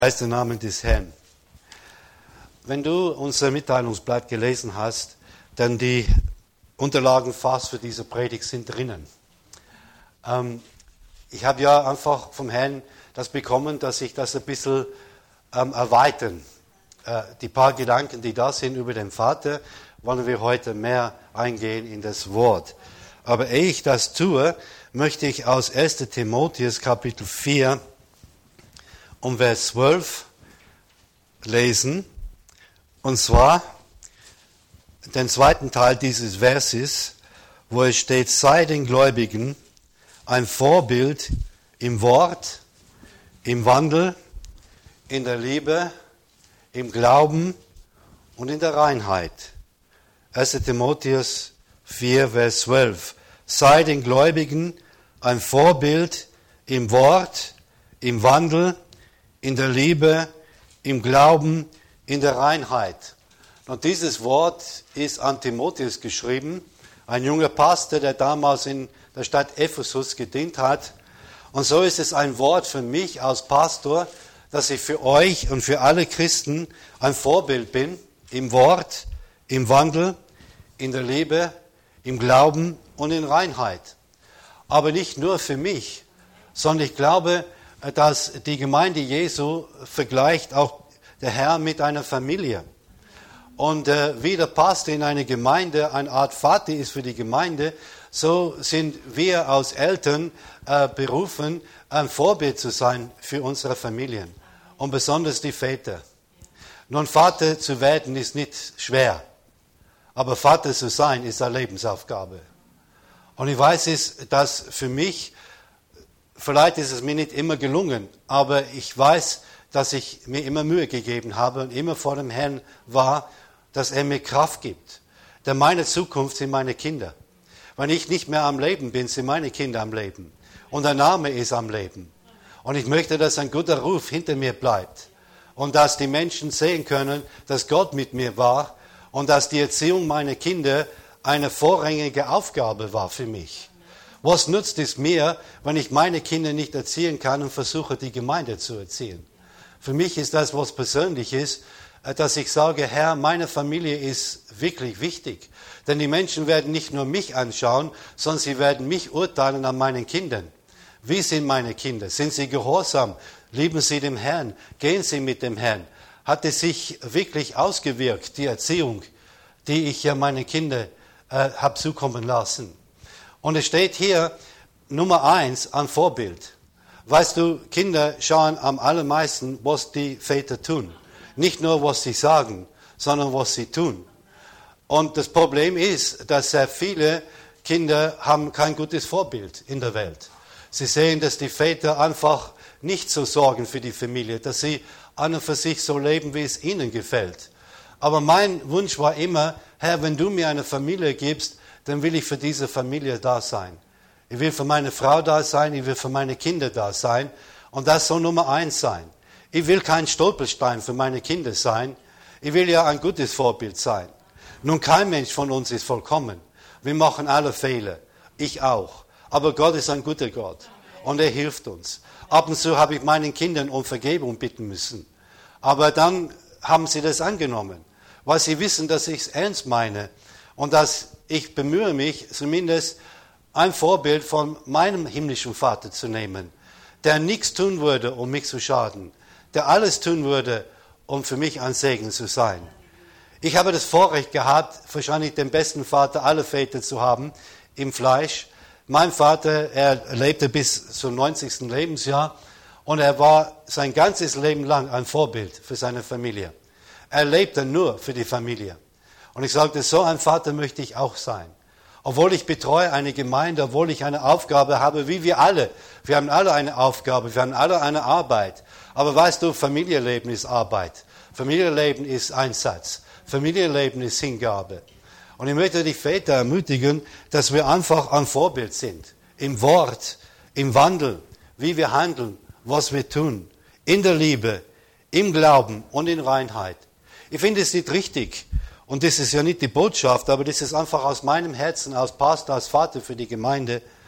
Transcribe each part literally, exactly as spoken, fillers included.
Preis den Namen des Herrn. Wenn du unser Mitteilungsblatt gelesen hast, dann die Unterlagen fast für diese Predigt sind drinnen. Ähm, ich habe ja einfach vom Herrn das bekommen, dass ich das ein bisschen ähm, erweitern. Äh, die paar Gedanken, die da sind über den Vater, wollen wir heute mehr eingehen in das Wort. Aber ehe ich das tue, möchte ich aus erster Timotheus Kapitel vier um Vers zwölf lesen. Und zwar den zweiten Teil dieses Verses, wo es steht, sei den Gläubigen ein Vorbild im Wort, im Wandel, in der Liebe, im Glauben und in der Reinheit. erster Timotheus vier, Vers zwölf. Sei den Gläubigen ein Vorbild im Wort, im Wandel, in der Liebe, im Glauben, in der Reinheit. Und dieses Wort ist an Timotheus geschrieben, ein junger Pastor, der damals in der Stadt Ephesus gedient hat. Und so ist es ein Wort für mich als Pastor, dass ich für euch und für alle Christen ein Vorbild bin, im Wort, im Wandel, in der Liebe, im Glauben und in Reinheit. Aber nicht nur für mich, sondern ich glaube, dass die Gemeinde Jesu vergleicht auch der Herr mit einer Familie. Und äh, wie der Pastor in einer Gemeinde eine Art Vater ist für die Gemeinde, so sind wir als Eltern äh, berufen, ein Vorbild zu sein für unsere Familien. Und besonders die Väter. Nun, Vater zu werden ist nicht schwer. Aber Vater zu sein ist eine Lebensaufgabe. Und ich weiß es, dass für mich, vielleicht ist es mir nicht immer gelungen, aber ich weiß, dass ich mir immer Mühe gegeben habe und immer vor dem Herrn war, dass er mir Kraft gibt. Denn meine Zukunft sind meine Kinder. Wenn ich nicht mehr am Leben bin, sind meine Kinder am Leben. Und der Name ist am Leben. Und ich möchte, dass ein guter Ruf hinter mir bleibt. Und dass die Menschen sehen können, dass Gott mit mir war und dass die Erziehung meiner Kinder eine vorrangige Aufgabe war für mich. Was nützt es mir, wenn ich meine Kinder nicht erziehen kann und versuche, die Gemeinde zu erziehen? Für mich ist das was Persönliches, dass ich sage, Herr, meine Familie ist wirklich wichtig. Denn die Menschen werden nicht nur mich anschauen, sondern sie werden mich urteilen an meinen Kindern. Wie sind meine Kinder? Sind sie gehorsam? Lieben sie den Herrn? Gehen sie mit dem Herrn? Hat es sich wirklich ausgewirkt, die Erziehung, die ich ja meinen Kindern äh, habe zukommen lassen? Und es steht hier, Nummer eins, ein Vorbild. Weißt du, Kinder schauen am allermeisten, was die Väter tun. Nicht nur, was sie sagen, sondern was sie tun. Und das Problem ist, dass sehr viele Kinder haben kein gutes Vorbild in der Welt. Sie sehen, dass die Väter einfach nicht so sorgen für die Familie, dass sie an und für sich so leben, wie es ihnen gefällt. Aber mein Wunsch war immer, Herr, wenn du mir eine Familie gibst, dann will ich für diese Familie da sein. Ich will für meine Frau da sein, ich will für meine Kinder da sein. Und das soll Nummer eins sein. Ich will kein Stolperstein für meine Kinder sein. Ich will ja ein gutes Vorbild sein. Nun, kein Mensch von uns ist vollkommen. Wir machen alle Fehler. Ich auch. Aber Gott ist ein guter Gott. Und er hilft uns. Ab und zu habe ich meinen Kindern um Vergebung bitten müssen. Aber dann haben sie das angenommen. Weil sie wissen, dass ich es ernst meine. Und dass ich bemühe mich, zumindest ein Vorbild von meinem himmlischen Vater zu nehmen, der nichts tun würde, um mich zu schaden, der alles tun würde, um für mich ein Segen zu sein. Ich habe das Vorrecht gehabt, wahrscheinlich den besten Vater aller Väter zu haben im Fleisch. Mein Vater, er lebte bis zum neunzigsten Lebensjahr und er war sein ganzes Leben lang ein Vorbild für seine Familie. Er lebte nur für die Familie. Und ich sagte, so ein Vater möchte ich auch sein. Obwohl ich betreue eine Gemeinde, obwohl ich eine Aufgabe habe, wie wir alle. Wir haben alle eine Aufgabe, wir haben alle eine Arbeit. Aber weißt du, Familienleben ist Arbeit. Familienleben ist Einsatz. Familienleben ist Hingabe. Und ich möchte die Väter ermutigen, dass wir einfach ein Vorbild sind. Im Wort, im Wandel, wie wir handeln, was wir tun. In der Liebe, im Glauben und in Reinheit. Ich finde es nicht richtig. Und das ist ja nicht die Botschaft, aber das ist einfach aus meinem Herzen, als Pastor, als Vater für die Gemeinde.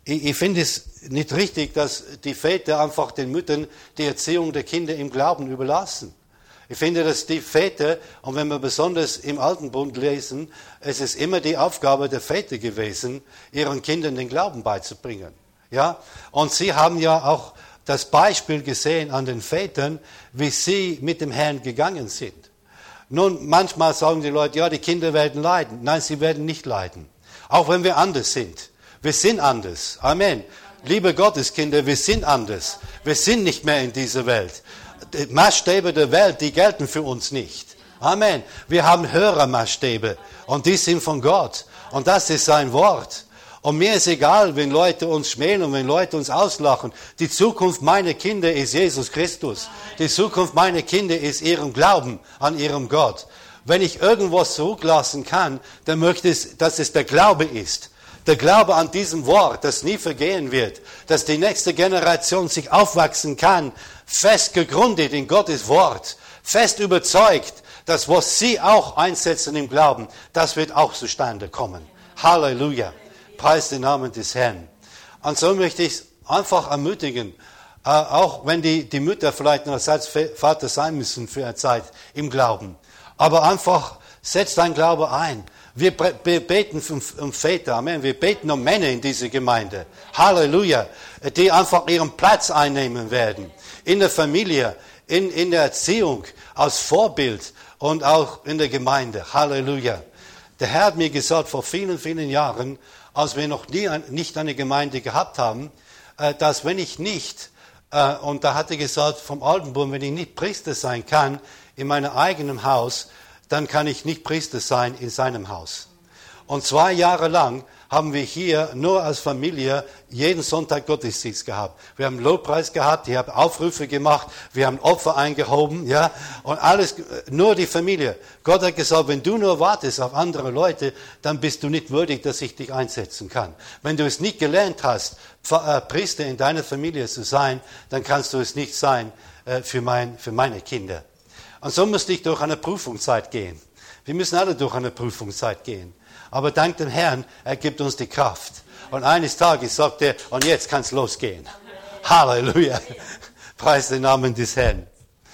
Ich, ich finde es nicht richtig, dass die Väter einfach den Müttern die Erziehung der Kinder im Glauben überlassen. Ich finde, dass die Väter, und wenn wir besonders im Alten Bund lesen, es ist immer die Aufgabe der Väter gewesen, ihren Kindern den Glauben beizubringen. Ja? Und sie haben ja auch das Beispiel gesehen an den Vätern, wie sie mit dem Herrn gegangen sind. Nun, manchmal sagen die Leute, ja, die Kinder werden leiden. Nein, sie werden nicht leiden. Auch wenn wir anders sind. Wir sind anders. Amen. Liebe Gotteskinder, wir sind anders. Wir sind nicht mehr in dieser Welt. Die Maßstäbe der Welt, die gelten für uns nicht. Amen. Wir haben höhere Maßstäbe und die sind von Gott. Und das ist sein Wort. Und mir ist egal, wenn Leute uns schmälen und wenn Leute uns auslachen. Die Zukunft meiner Kinder ist Jesus Christus. Die Zukunft meiner Kinder ist ihrem Glauben an ihrem Gott. Wenn ich irgendwas zurücklassen kann, dann möchte ich, dass es der Glaube ist. Der Glaube an diesem Wort, das nie vergehen wird. Dass die nächste Generation sich aufwachsen kann, fest gegründet in Gottes Wort. Fest überzeugt, dass was sie auch einsetzen im Glauben, das wird auch zustande kommen. Halleluja. Preis den Namen des Herrn. Und so möchte ich einfach ermutigen, äh, auch wenn die, die Mütter vielleicht noch Vater sein müssen für eine Zeit im Glauben. Aber einfach setzt dein Glaube ein. Wir beten um, um Väter, Amen. Wir beten um Männer in dieser Gemeinde. Halleluja. Die einfach ihren Platz einnehmen werden. In der Familie, in, in der Erziehung, als Vorbild und auch in der Gemeinde. Halleluja. Der Herr hat mir gesagt, vor vielen, vielen Jahren, als wir noch nie nicht eine Gemeinde gehabt haben, dass wenn ich nicht, und da hat er gesagt, vom Altenbund, wenn ich nicht Priester sein kann in meinem eigenen Haus, dann kann ich nicht Priester sein in seinem Haus. Und zwei Jahre lang haben wir hier nur als Familie jeden Sonntag Gottesdienst gehabt. Wir haben Lobpreis gehabt, ich habe Aufrufe gemacht, wir haben Opfer eingehoben, ja, und alles, nur die Familie. Gott hat gesagt, wenn du nur wartest auf andere Leute, dann bist du nicht würdig, dass ich dich einsetzen kann. Wenn du es nicht gelernt hast, Priester in deiner Familie zu sein, dann kannst du es nicht sein für, mein, für meine Kinder. Und so musste ich durch eine Prüfungszeit gehen. Wir müssen alle durch eine Prüfungszeit gehen. Aber dank dem Herrn, er gibt uns die Kraft. Und eines Tages sagt er, und jetzt kann es losgehen. Halleluja. Preis den Namen des Herrn.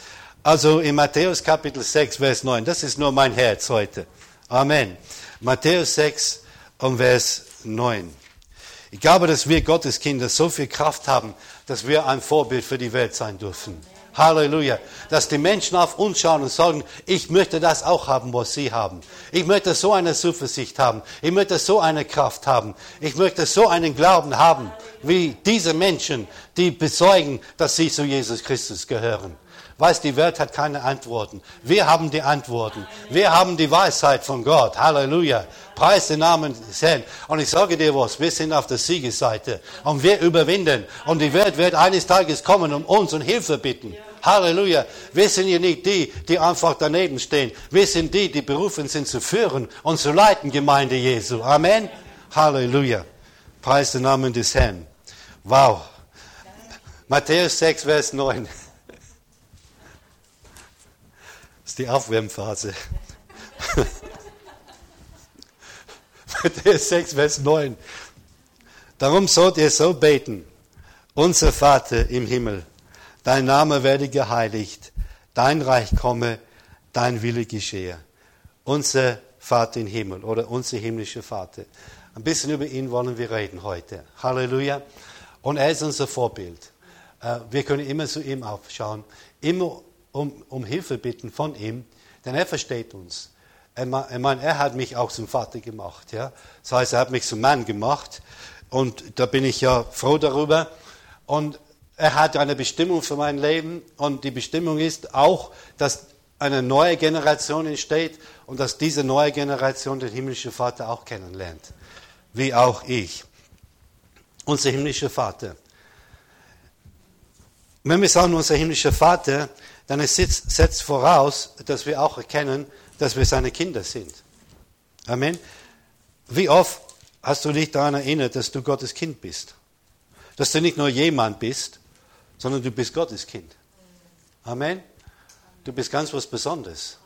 Also in Matthäus Kapitel sechs, Vers neun, das ist nur mein Herz heute. Amen. Matthäus sechs und Vers neun. Ich glaube, dass wir Gottes Kinder so viel Kraft haben, dass wir ein Vorbild für die Welt sein dürfen. Halleluja. Dass die Menschen auf uns schauen und sagen, ich möchte das auch haben, was sie haben. Ich möchte so eine Zuversicht haben. Ich möchte so eine Kraft haben. Ich möchte so einen Glauben haben, wie diese Menschen, die bezeugen, dass sie zu Jesus Christus gehören. Weißt, die Welt hat keine Antworten. Wir haben die Antworten. Wir haben die Weisheit von Gott. Halleluja. Preis den Namen des Herrn. Und ich sage dir was, wir sind auf der Siegesseite. Und wir überwinden. Und die Welt wird eines Tages kommen und uns um Hilfe bitten. Halleluja. Wir sind ja nicht die, die einfach daneben stehen. Wir sind die, die berufen sind zu führen und zu leiten, Gemeinde Jesu. Amen. Halleluja. Preis den Namen des Herrn. Wow. Matthäus sechs, Vers neun. Das ist die Aufwärmphase. Matthäus sechs, Vers neun. Darum sollt ihr so beten. Unser Vater im Himmel, dein Name werde geheiligt, dein Reich komme, dein Wille geschehe. Unser Vater im Himmel oder unser himmlischer Vater. Ein bisschen über ihn wollen wir reden heute. Halleluja. Und er ist unser Vorbild. Wir können immer zu ihm aufschauen, immer um, um Hilfe bitten von ihm, denn er versteht uns. Er, ich meine, er hat mich auch zum Vater gemacht. Ja? Das heißt, er hat mich zum Mann gemacht und da bin ich ja froh darüber. Und er hat eine Bestimmung für mein Leben und die Bestimmung ist auch, dass eine neue Generation entsteht und dass diese neue Generation den himmlischen Vater auch kennenlernt, wie auch ich. Unser himmlischer Vater. Wenn wir sagen, unser himmlischer Vater, dann es setzt voraus, dass wir auch erkennen, dass wir seine Kinder sind. Amen. Wie oft hast du dich daran erinnert, dass du Gottes Kind bist? Dass du nicht nur jemand bist, sondern du bist Gottes Kind. Amen. Du bist ganz was Besonderes.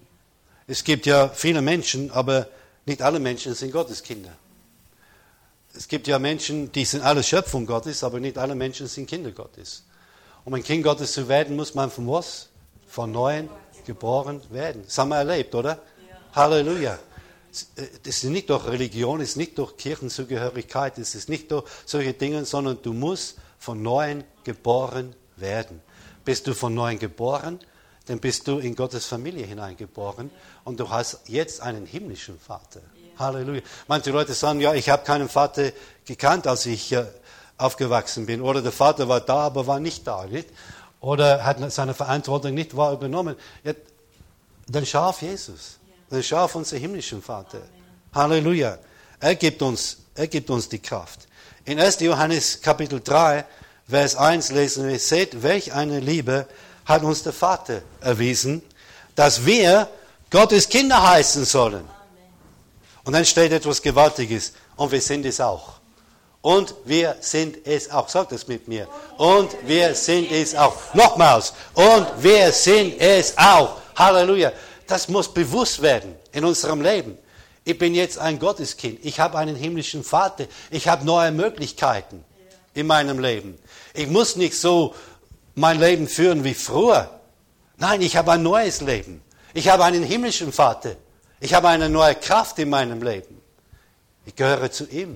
Es gibt ja viele Menschen, aber nicht alle Menschen sind Gottes Kinder. es gibt ja Menschen, die sind alle Schöpfung Gottes, aber nicht alle Menschen sind Kinder Gottes. Um ein Kind Gottes zu werden, muss man von was? Von Neuem geboren werden. Das haben wir erlebt, oder? Ja. Halleluja. Das ist nicht durch Religion, es ist nicht durch Kirchenzugehörigkeit, es ist nicht durch solche Dinge, sondern du musst von Neuem geboren werden. Bist du von Neuem geboren, dann bist du in Gottes Familie hineingeboren und du hast jetzt einen himmlischen Vater. Halleluja. Manche Leute sagen, ja, ich habe keinen Vater gekannt, als ich äh, aufgewachsen bin. Oder der Vater war da, aber war nicht da. Nicht? Oder hat seine Verantwortung nicht wahr übernommen. Ja, dann schau auf Jesus. Dann schau auf unseren himmlischen Vater. Amen. Halleluja. Er gibt uns, er gibt uns die Kraft. In erster Johannes Kapitel drei, Vers eins lesen wir, seht, welch eine Liebe hat uns der Vater erwiesen, dass wir Gottes Kinder heißen sollen. Und dann steht etwas Gewaltiges. Und wir sind es auch. Und wir sind es auch. Sag das mit mir. Und wir sind es auch. Nochmals. Und wir sind es auch. Halleluja. Das muss bewusst werden in unserem Leben. Ich bin jetzt ein Gotteskind. Ich habe einen himmlischen Vater. Ich habe neue Möglichkeiten in meinem Leben. Ich muss nicht so mein Leben führen wie früher. Nein, ich habe ein neues Leben. Ich habe einen himmlischen Vater. Ich habe eine neue Kraft in meinem Leben. Ich gehöre zu ihm.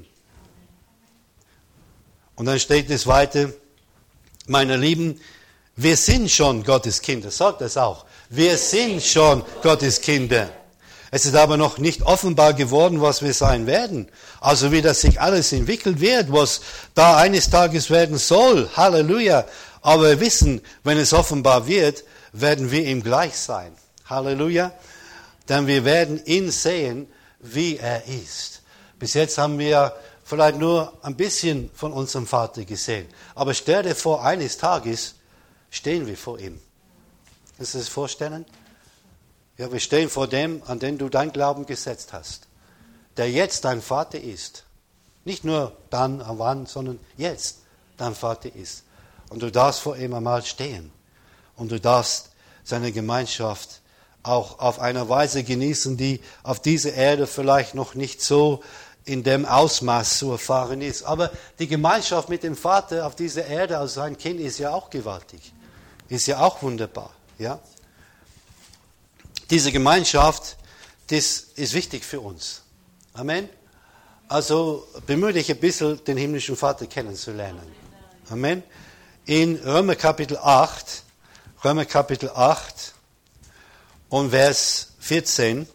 Und dann steht es weiter, meine Lieben, wir sind schon Gottes Kinder. Sagt das auch. Wir sind schon Gottes Kinder. Es ist aber noch nicht offenbar geworden, was wir sein werden. Also wie das sich alles entwickelt wird, was da eines Tages werden soll. Halleluja. Aber wir wissen, wenn es offenbar wird, werden wir ihm gleich sein. Halleluja. Denn wir werden ihn sehen, wie er ist. Bis jetzt haben wir vielleicht nur ein bisschen von unserem Vater gesehen. Aber stell dir vor, eines Tages stehen wir vor ihm. Kannst du das vorstellen? Ja, wir stehen vor dem, an den du dein Glauben gesetzt hast. Der jetzt dein Vater ist. Nicht nur dann, wann, sondern jetzt dein Vater ist. Und du darfst vor ihm einmal stehen. Und du darfst seine Gemeinschaft auch auf eine Weise genießen, die auf dieser Erde vielleicht noch nicht so in dem Ausmaß zu erfahren ist. Aber die Gemeinschaft mit dem Vater auf dieser Erde als sein Kind ist ja auch gewaltig. Ist ja auch wunderbar. Ja? Diese Gemeinschaft, das ist wichtig für uns. Amen. Also bemühe dich ein bisschen, den himmlischen Vater kennenzulernen. Amen. In Römer Kapitel acht, Römer Kapitel acht und Vers vierzehn,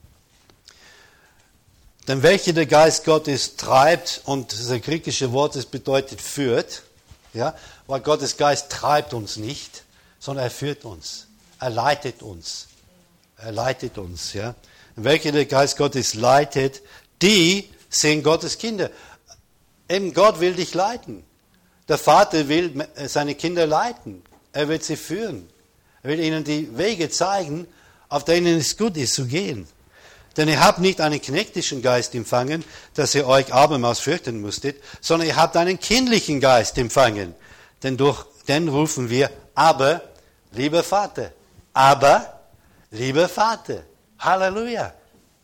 denn welche der Geist Gottes treibt, und das griechische Wort, das bedeutet führt, ja, weil Gottes Geist treibt uns nicht, sondern er führt uns, er leitet uns, er leitet uns, ja. Und welche der Geist Gottes leitet, die sind Gottes Kinder. Eben Gott will dich leiten. Der Vater will seine Kinder leiten. Er wird sie führen. Er will ihnen die Wege zeigen, auf denen es gut ist zu gehen. Denn ihr habt nicht einen knechtischen Geist empfangen, dass ihr euch abermals fürchten musstet, sondern ihr habt einen kindlichen Geist empfangen. Denn durch den rufen wir, aber, lieber Vater. Aber, lieber Vater. Halleluja.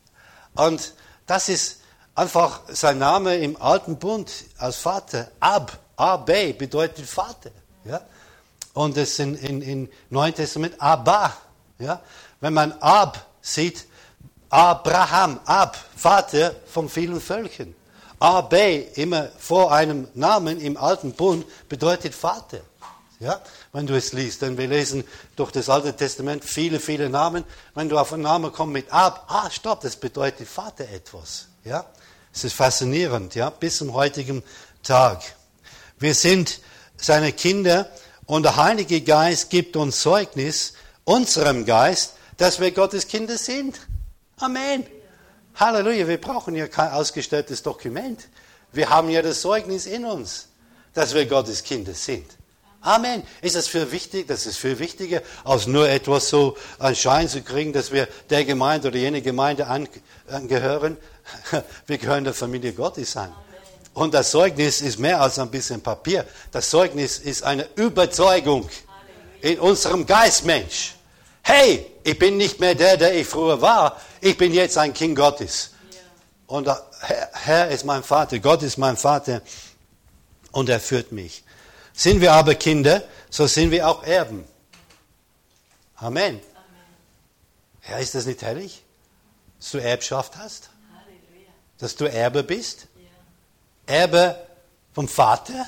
Und das ist einfach sein Name im Alten Bund als Vater. Ab, Ab bedeutet Vater. Ja? Und es in, in, in Neuen Testament Abba. Ja? Wenn man Ab sieht, Abraham, Ab, Vater von vielen Völkern. Ab, immer vor einem Namen im Alten Bund, bedeutet Vater. Ja? Wenn du es liest, denn wir lesen durch das Alte Testament viele, viele Namen. Wenn du auf einen Namen kommst mit Ab, ah, stopp, das bedeutet Vater etwas. Ja? Es ist faszinierend, ja, bis zum heutigen Tag. Wir sind seine Kinder und der Heilige Geist gibt uns Zeugnis, unserem Geist, dass wir Gottes Kinder sind. Amen. Halleluja, wir brauchen ja kein ausgestelltes Dokument. Wir haben ja das Zeugnis in uns, dass wir Gottes Kinder sind. Amen. Ist das für wichtig? Das ist viel wichtiger, als nur etwas so einen Schein zu kriegen, dass wir der Gemeinde oder jene Gemeinde angehören. Wir gehören der Familie Gottes an. Und das Zeugnis ist mehr als ein bisschen Papier. Das Zeugnis ist eine Überzeugung in unserem Geistmensch. Hey, ich bin nicht mehr der, der ich früher war. Ich bin jetzt ein Kind Gottes. Und der Herr ist mein Vater, Gott ist mein Vater und er führt mich. Sind wir aber Kinder, so sind wir auch Erben. Amen. Amen. Ja, ist das nicht herrlich, dass du Erbschaft hast? Halleluja. Dass du Erbe bist? Ja. Erbe vom Vater?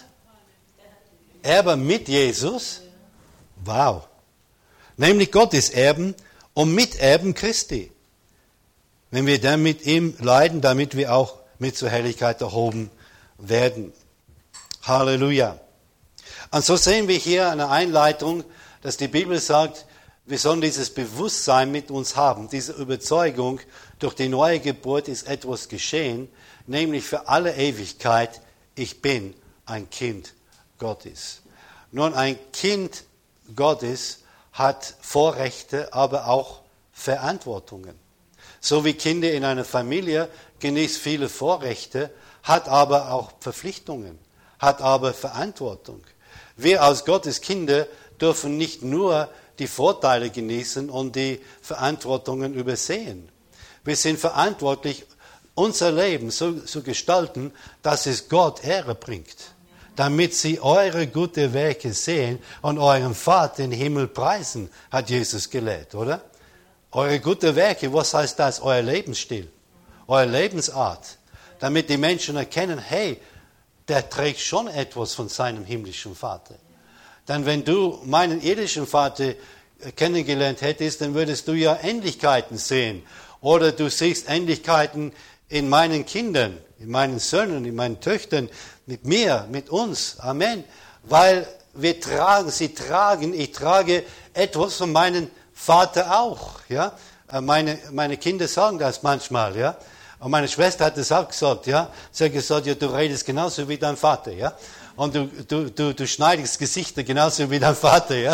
Erbe mit Jesus? Wow. Nämlich Gottes Erben und Miterben Christi. Wenn wir dann mit ihm leiden, damit wir auch mit zur Herrlichkeit erhoben werden. Halleluja. Und so sehen wir hier eine Einleitung, dass die Bibel sagt, wir sollen dieses Bewusstsein mit uns haben, diese Überzeugung, durch die neue Geburt ist etwas geschehen, nämlich für alle Ewigkeit, ich bin ein Kind Gottes. Nun, ein Kind Gottes hat Vorrechte, aber auch Verantwortungen. So wie Kinder in einer Familie genießt viele Vorrechte, hat aber auch Verpflichtungen, hat aber Verantwortung. Wir als Gottes Kinder dürfen nicht nur die Vorteile genießen und die Verantwortungen übersehen. Wir sind verantwortlich, unser Leben so zu gestalten, dass es Gott Ehre bringt, damit sie eure guten Werke sehen und euren Vater im Himmel preisen, hat Jesus gelehrt, oder? Eure guten Werke, was heißt das? Euer Lebensstil, eure Lebensart, damit die Menschen erkennen, hey, der trägt schon etwas von seinem himmlischen Vater. Denn wenn du meinen irdischen Vater kennengelernt hättest, dann würdest du ja Ähnlichkeiten sehen. Oder du siehst Ähnlichkeiten in meinen Kindern, in meinen Söhnen, in meinen Töchtern, mit mir, mit uns. Amen. Weil wir tragen, sie tragen, ich trage etwas von meinem Vater auch. Ja? Meine, meine Kinder sagen das manchmal. Ja? Und meine Schwester hat das auch gesagt. Ja? Sie hat gesagt, ja, du redest genauso wie dein Vater. Ja? Und du, du, du, du schneidest Gesichter genauso wie dein Vater. Ja?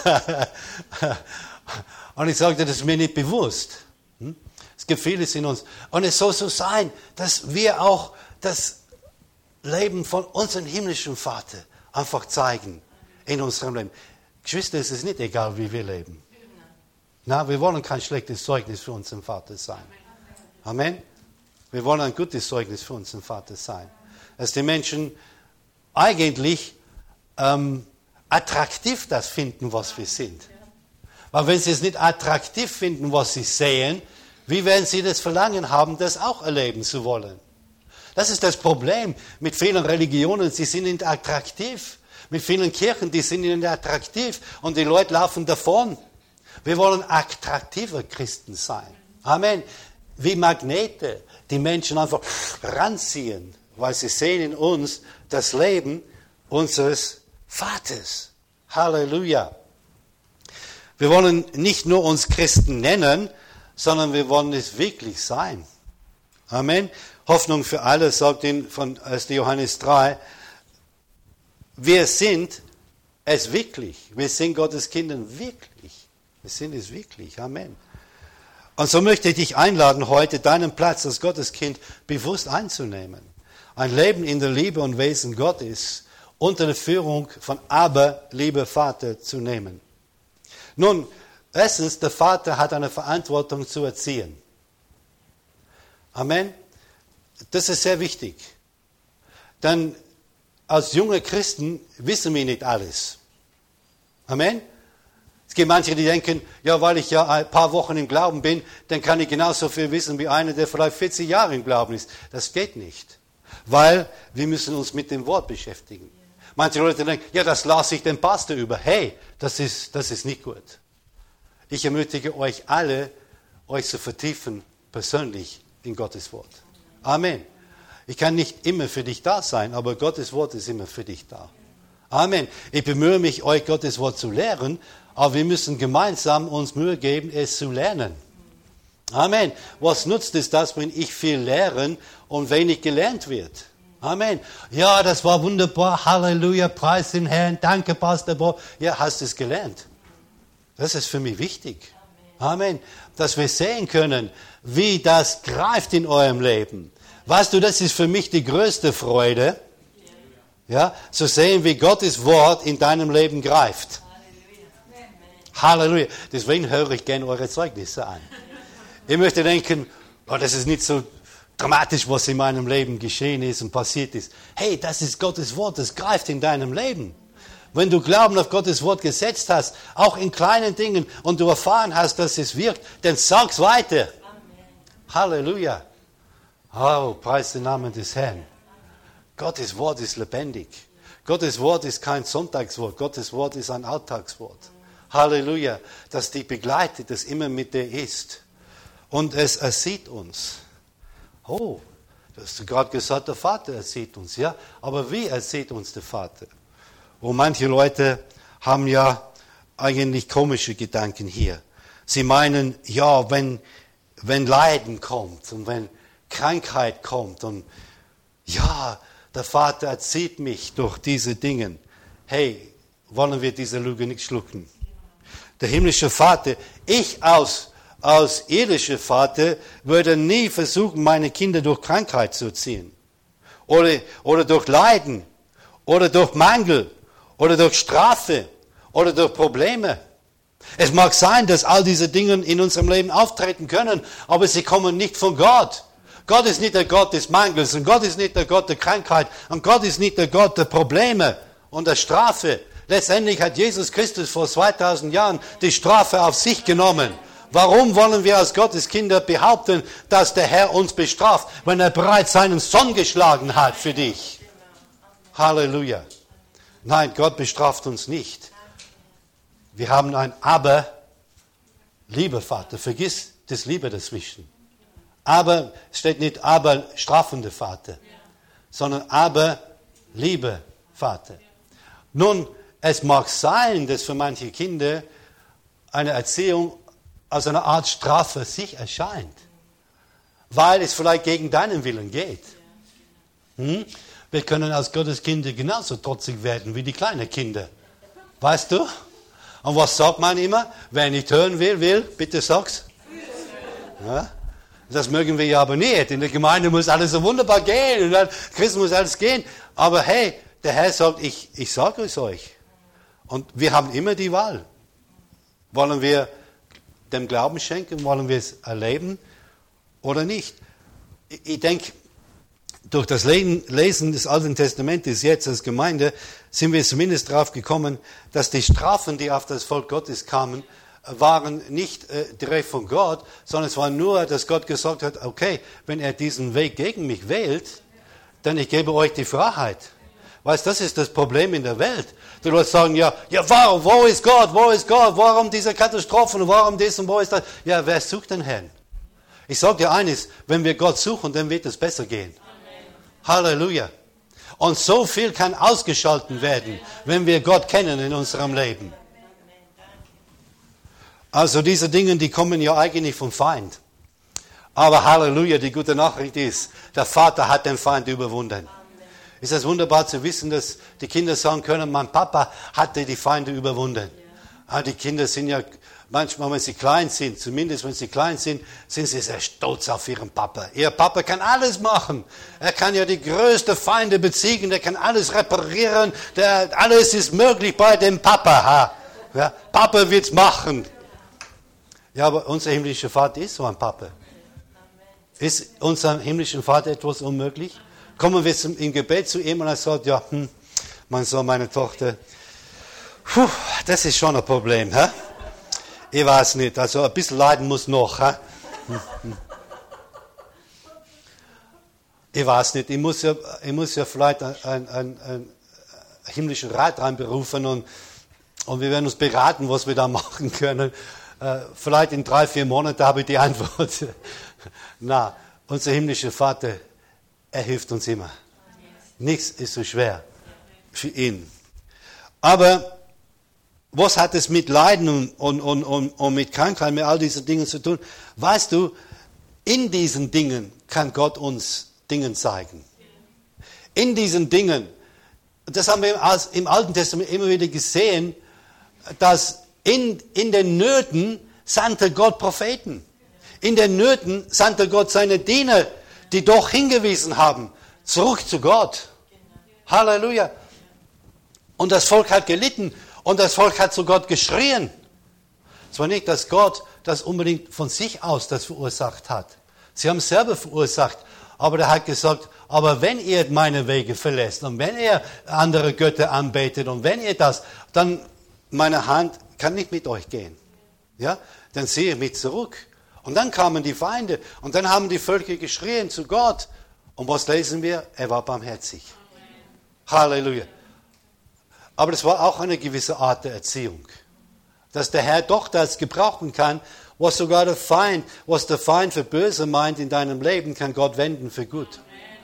Und ich sagte, das ist mir nicht bewusst. Hm? Es gibt vieles in uns. Und es soll so sein, dass wir auch das Leben von unserem himmlischen Vater einfach zeigen in unserem Leben. Geschwister, es ist nicht egal, wie wir leben. Na, wir wollen kein schlechtes Zeugnis für unseren Vater sein. Amen. Wir wollen ein gutes Zeugnis für unseren Vater sein. Dass die Menschen eigentlich ähm, attraktiv das finden, was wir sind. Weil wenn sie es nicht attraktiv finden, was sie sehen, wie werden sie das Verlangen haben, das auch erleben zu wollen? Das ist das Problem mit vielen Religionen, sie sind nicht attraktiv. Mit vielen Kirchen, die sind nicht attraktiv und die Leute laufen davon. Wir wollen attraktive Christen sein. Amen. Wie Magnete, die Menschen einfach ranziehen, weil sie sehen in uns das Leben unseres Vaters. Halleluja. Wir wollen nicht nur uns Christen nennen, sondern wir wollen es wirklich sein. Amen. Hoffnung für alle, sagt ihn von erster Johannes drei. Wir sind es wirklich. Wir sind Gottes Kinder wirklich. Wir sind es wirklich. Amen. Und so möchte ich dich einladen, heute deinen Platz als Gotteskind bewusst einzunehmen. Ein Leben in der Liebe und Wesen Gottes unter der Führung von Aber, lieber Vater, zu nehmen. Nun, erstens, der Vater hat eine Verantwortung zu erziehen. Amen. Das ist sehr wichtig. Denn als junge Christen wissen wir nicht alles. Amen. Es gibt manche, die denken, ja, weil ich ja ein paar Wochen im Glauben bin, dann kann ich genauso viel wissen wie einer, der vielleicht vierzig Jahre im Glauben ist. Das geht nicht. Weil wir müssen uns mit dem Wort beschäftigen. Manche Leute denken, ja, das lasse ich dem Pastor über. Hey, das ist, das ist nicht gut. Ich ermutige euch alle, euch zu vertiefen, persönlich in Gottes Wort. Amen. Ich kann nicht immer für dich da sein, aber Gottes Wort ist immer für dich da. Amen. Ich bemühe mich, euch Gottes Wort zu lehren, aber wir müssen gemeinsam uns Mühe geben, es zu lernen. Amen. Was nutzt es das, wenn ich viel lehre und wenig gelernt wird? Amen. Ja, das war wunderbar. Halleluja, preis den Herrn. Danke, Pastor Bob. Ja, hast du es gelernt? Das ist für mich wichtig. Amen. Dass wir sehen können, wie das greift in eurem Leben. Weißt du, das ist für mich die größte Freude, ja, zu sehen, wie Gottes Wort in deinem Leben greift. Halleluja. Deswegen höre ich gerne eure Zeugnisse an. Ich möchte denken, oh, das ist nicht so, dramatisch, was in meinem Leben geschehen ist und passiert ist. Hey, das ist Gottes Wort, das greift in deinem Leben. Wenn du Glauben auf Gottes Wort gesetzt hast, auch in kleinen Dingen, und du erfahren hast, dass es wirkt, dann sag's weiter. Amen. Halleluja. Oh, preis den Namen des Herrn. Gottes Wort ist lebendig. Gottes Wort ist kein Sonntagswort. Gottes Wort ist ein Alltagswort. Halleluja. Das dich begleitet, das immer mit dir ist. Und es ersieht uns. Oh, du hast gerade gesagt, der Vater ersieht uns. Ja, aber wie ersieht uns der Vater? Und manche Leute haben ja eigentlich komische Gedanken hier. Sie meinen, ja, wenn, wenn Leiden kommt und wenn Krankheit kommt und ja, der Vater erzieht mich durch diese Dinge. Hey, wollen wir diese Lüge nicht schlucken? Der himmlische Vater, ich als, als irdischer Vater würde nie versuchen, meine Kinder durch Krankheit zu erziehen. Oder, oder durch Leiden. Oder durch Mangel. Oder durch Strafe. Oder durch Probleme. Es mag sein, dass all diese Dinge in unserem Leben auftreten können, aber sie kommen nicht von Gott. Gott ist nicht der Gott des Mangels und Gott ist nicht der Gott der Krankheit und Gott ist nicht der Gott der Probleme und der Strafe. Letztendlich hat Jesus Christus vor zweitausend Jahren die Strafe auf sich genommen. Warum wollen wir als Gottes Kinder behaupten, dass der Herr uns bestraft, wenn er bereits seinen Sohn geschlagen hat für dich? Halleluja. Nein, Gott bestraft uns nicht. Wir haben ein Aber, lieber Vater, vergiss das Liebe dazwischen. Aber, es steht nicht aber strafende Vater, sondern aber liebe Vater. Nun, es mag sein, dass für manche Kinder eine Erziehung als eine Art Strafe sich erscheint, weil es vielleicht gegen deinen Willen geht. Hm? Wir können als Gottes Kinder genauso trotzig werden wie die kleinen Kinder. Weißt du? Und was sagt man immer? Wer nicht hören will, will, bitte sag's. Ja? Das mögen wir ja aber nicht. In der Gemeinde muss alles so wunderbar gehen. Und dann Christen muss alles gehen. Aber hey, der Herr sagt, ich, ich sage es euch. Und wir haben immer die Wahl. Wollen wir dem Glauben schenken? Wollen wir es erleben oder nicht? Ich, ich denke, durch das Lesen des Alten Testamentes jetzt als Gemeinde sind wir zumindest darauf gekommen, dass die Strafen, die auf das Volk Gottes kamen, waren nicht äh, direkt von Gott, sondern es war nur, dass Gott gesagt hat, okay, wenn er diesen Weg gegen mich wählt, dann ich gebe euch die Freiheit. Weißt, das ist das Problem in der Welt. Die Leute sagen, ja, ja, warum, wo ist Gott, wo ist Gott, warum diese Katastrophen, warum das und wo ist das? Ja, wer sucht den Herrn? Ich sage dir eines, wenn wir Gott suchen, dann wird es besser gehen. Amen. Halleluja. Und so viel kann ausgeschalten werden, wenn wir Gott kennen in unserem Leben. Also diese Dinge, die kommen ja eigentlich vom Feind. Aber Halleluja, die gute Nachricht ist, der Vater hat den Feind überwunden. Amen. Ist das wunderbar zu wissen, dass die Kinder sagen können, mein Papa hatte die Feinde überwunden. Ja. Die Kinder sind ja manchmal, wenn sie klein sind, zumindest wenn sie klein sind, sind sie sehr stolz auf ihren Papa. Ihr Papa kann alles machen. Er kann ja die größten Feinde besiegen, er kann alles reparieren, der, alles ist möglich bei dem Papa. Ha? Ja, Papa wird's machen. Ja, aber unser himmlischer Vater ist so ein Papa. Ist unserem himmlischen Vater etwas unmöglich? Kommen wir zum, im Gebet zu ihm und er sagt, ja, hm, mein Sohn, meine Tochter, puh, das ist schon ein Problem. Hä? Ich weiß nicht, also ein bisschen leiden muss noch. Hä? Hm, hm. Ich weiß nicht, ich muss ja, ich muss ja vielleicht einen, einen, einen himmlischen Rat reinberufen und, und wir werden uns beraten, was wir da machen können. Äh, vielleicht in drei, vier Monaten habe ich die Antwort. Na, unser himmlischer Vater, er hilft uns immer. Nichts ist so schwer für ihn. Aber was hat es mit Leiden und, und, und, und, und mit Krankheit, mit all diesen Dingen zu tun? Weißt du, in diesen Dingen kann Gott uns Dinge zeigen. In diesen Dingen, das haben wir im Alten Testament immer wieder gesehen, dass in, in den Nöten sandte Gott Propheten. In den Nöten sandte Gott seine Diener, die doch hingewiesen haben, zurück zu Gott. Halleluja. Und das Volk hat gelitten und das Volk hat zu Gott geschrien. Es war nicht, dass Gott das unbedingt von sich aus das verursacht hat. Sie haben es selber verursacht. Aber er hat gesagt, aber wenn ihr meine Wege verlässt und wenn ihr andere Götter anbetet und wenn ihr das, dann meine Hand kann nicht mit euch gehen. Ja, dann ziehe ich mich zurück. Und dann kamen die Feinde und dann haben die Völker geschrien zu Gott. Und was lesen wir? Er war barmherzig. Halleluja. Aber das war auch eine gewisse Art der Erziehung. Dass der Herr doch das gebrauchen kann, was sogar der Feind, was der Feind für böse meint in deinem Leben, kann Gott wenden für gut.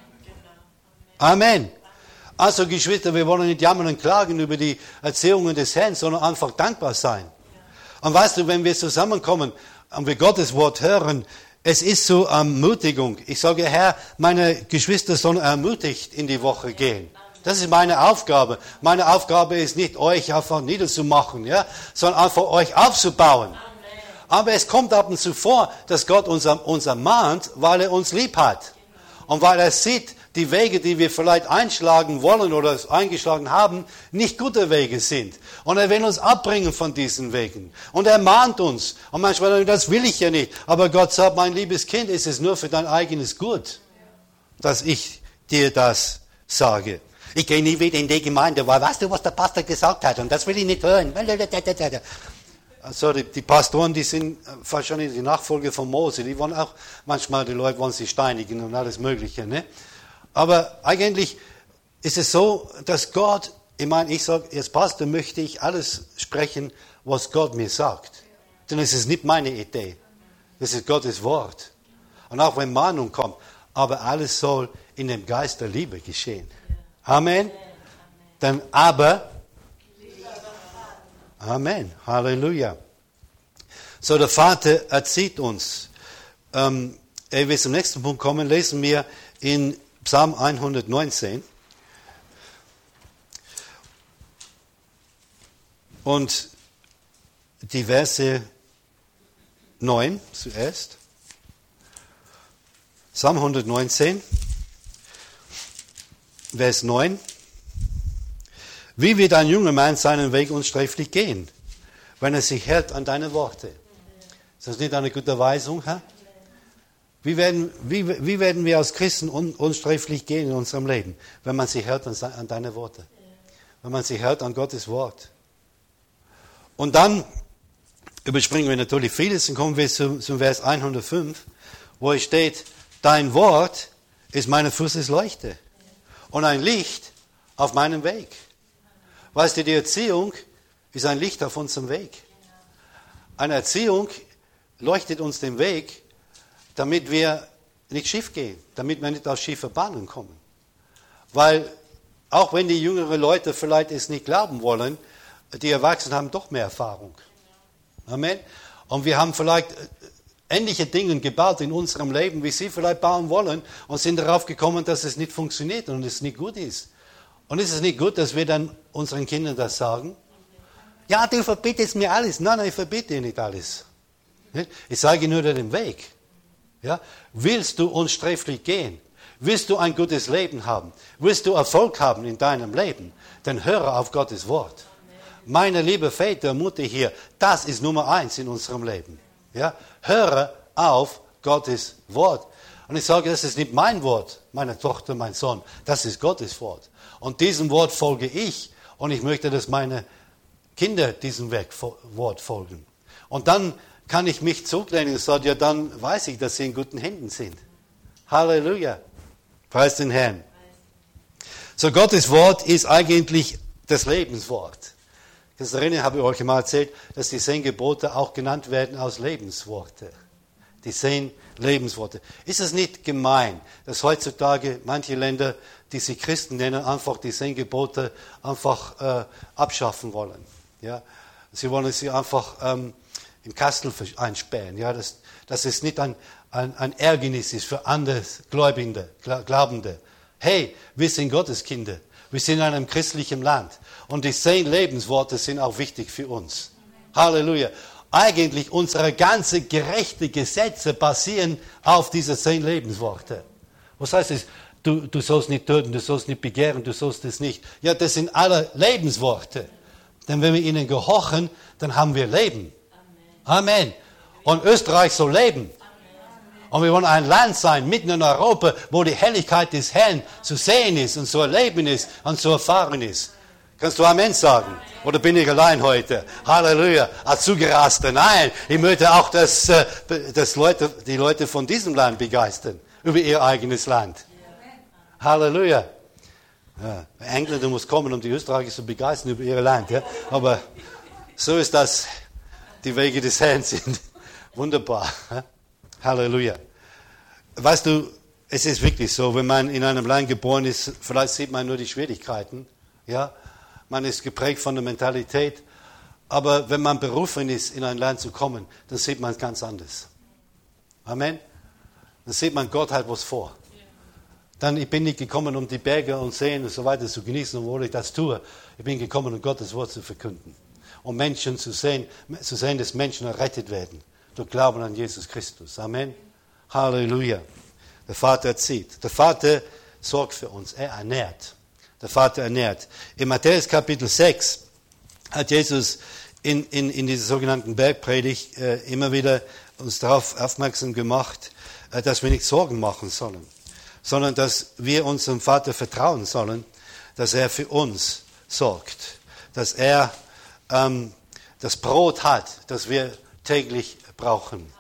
Amen. Also Geschwister, wir wollen nicht jammern und klagen über die Erziehungen des Herrn, sondern einfach dankbar sein. Und weißt du, wenn wir zusammenkommen und wir Gottes Wort hören, es ist so Ermutigung. Ich sage, Herr, meine Geschwister sollen ermutigt in die Woche gehen. Das ist meine Aufgabe. Meine Aufgabe ist nicht, euch einfach niederzumachen, ja, sondern einfach euch aufzubauen. Amen. Aber es kommt ab und zu vor, dass Gott uns, uns ermahnt, weil er uns lieb hat. Und weil er sieht, die Wege, die wir vielleicht einschlagen wollen oder eingeschlagen haben, nicht gute Wege sind. Und er will uns abbringen von diesen Wegen. Und er mahnt uns. Und manchmal, das will ich ja nicht. Aber Gott sagt, mein liebes Kind, ist es nur für dein eigenes Gut, dass ich dir das sage. Ich gehe nie wieder in die Gemeinde, weil weißt du, was der Pastor gesagt hat? Und das will ich nicht hören. Also die, die Pastoren, die sind wahrscheinlich die Nachfolger von Mose. Die wollen auch, manchmal die Leute wollen sie steinigen und alles Mögliche, ne? Aber eigentlich ist es so, dass Gott, ich meine, ich sage, als Pastor möchte ich alles sprechen, was Gott mir sagt. Denn es ist nicht meine Idee. Das ist Gottes Wort. Und auch wenn Mahnung kommt, aber alles soll in dem Geist der Liebe geschehen. Amen. Dann aber. Amen. Halleluja. So, der Vater erzieht uns. Ähm, ehe wir zum nächsten Punkt kommen, lesen wir in Psalm hundertneunzehn. Und die Verse neun zuerst. Psalm hundertneunzehn, Vers neun. Wie wird ein junger Mann seinen Weg unsträflich gehen, wenn er sich hält an deine Worte? Ist das nicht eine gute Weisung, Herr? Wie werden, wie, wie werden wir als Christen un, unsträflich gehen in unserem Leben, wenn man sich hält an, an deine Worte? Wenn man sich hält an Gottes Wort. Und dann überspringen wir natürlich vieles und kommen wir zum, zum Vers hundertfünf, wo es steht, dein Wort ist meine Fußesleuchte und ein Licht auf meinem Weg. Weißt du, die Erziehung ist ein Licht auf unserem Weg. Eine Erziehung leuchtet uns den Weg, damit wir nicht schief gehen, damit wir nicht auf schiefe Bahnen kommen. Weil auch wenn die jüngeren Leute vielleicht es nicht glauben wollen, die Erwachsenen haben doch mehr Erfahrung. Amen. Und wir haben vielleicht ähnliche Dinge gebaut in unserem Leben, wie sie vielleicht bauen wollen und sind darauf gekommen, dass es nicht funktioniert und es nicht gut ist. Und ist es nicht gut, dass wir dann unseren Kindern das sagen? Ja, du verbietest mir alles. Nein, nein, ich verbiete dir nicht alles. Ich sage nur den Weg. Ja? Willst du unsträflich gehen? Willst du ein gutes Leben haben? Willst du Erfolg haben in deinem Leben? Dann höre auf Gottes Wort. Meine liebe Väter, Mutter hier, das ist Nummer eins in unserem Leben. Ja? Höre auf Gottes Wort. Und ich sage, das ist nicht mein Wort, meine Tochter, mein Sohn. Das ist Gottes Wort. Und diesem Wort folge ich. Und ich möchte, dass meine Kinder diesem Weg, Wort folgen. Und dann kann ich mich zurücklehnen und sagen, ja, dann weiß ich, dass sie in guten Händen sind. Halleluja. Preis den Herrn. So, Gottes Wort ist eigentlich das Lebenswort. Das erinnere, habe ich euch mal erzählt, dass die zehn Gebote auch genannt werden als Lebensworte. Die zehn Lebensworte. Ist es nicht gemein, dass heutzutage manche Länder, die sich Christen nennen, einfach die zehn Gebote einfach äh, abschaffen wollen? Ja? Sie wollen sie einfach ähm, im Kastel einsperren. Ja? Dass, dass es nicht ein, ein, ein Ärgernis ist für andere Gläubige, Glaubende. Hey, wir sind Gottes Kinder. Wir sind in einem christlichen Land. Und die zehn Lebensworte sind auch wichtig für uns. Halleluja. Eigentlich unsere ganzen gerechten Gesetze basieren auf diese zehn Lebensworte. Was heißt es? Du, du sollst nicht töten, du sollst nicht begehren, du sollst es nicht. Ja, das sind alle Lebensworte. Denn wenn wir ihnen gehorchen, dann haben wir Leben. Amen. Und Österreich soll leben. Und wir wollen ein Land sein, mitten in Europa, wo die Herrlichkeit des Herrn zu sehen ist und zu erleben ist und zu erfahren ist. Kannst du Amen sagen? Oder bin ich allein heute? Halleluja. Als Zugeraster. Nein, ich möchte auch, dass, dass Leute, die Leute von diesem Land begeistern. Über ihr eigenes Land. Halleluja. Ja, Engländer muss kommen, um die Österreicher zu begeistern über ihr Land. Ja? Aber so ist das, die Wege des Herrn sind. Wunderbar. Ja? Halleluja. Weißt du, es ist wirklich so, wenn man in einem Land geboren ist, vielleicht sieht man nur die Schwierigkeiten. Ja? Man ist geprägt von der Mentalität. Aber wenn man berufen ist, in ein Land zu kommen, dann sieht man es ganz anders. Amen. Dann sieht man, Gott hat was vor. Dann, ich bin nicht gekommen, um die Berge und Seen und so weiter zu genießen, obwohl ich das tue. Ich bin gekommen, um Gottes Wort zu verkünden. Um Menschen zu sehen, zu sehen, dass Menschen errettet werden. Durch Glauben an Jesus Christus. Amen. Halleluja. Der Vater erzieht. Der Vater sorgt für uns. Er ernährt. Der Vater ernährt. In Matthäus Kapitel sechs hat Jesus in, in, in dieser sogenannten Bergpredigt äh, immer wieder uns darauf aufmerksam gemacht, äh, dass wir nicht Sorgen machen sollen, sondern dass wir unserem Vater vertrauen sollen, dass er für uns sorgt, dass er ähm, das Brot hat, das wir täglich brauchen.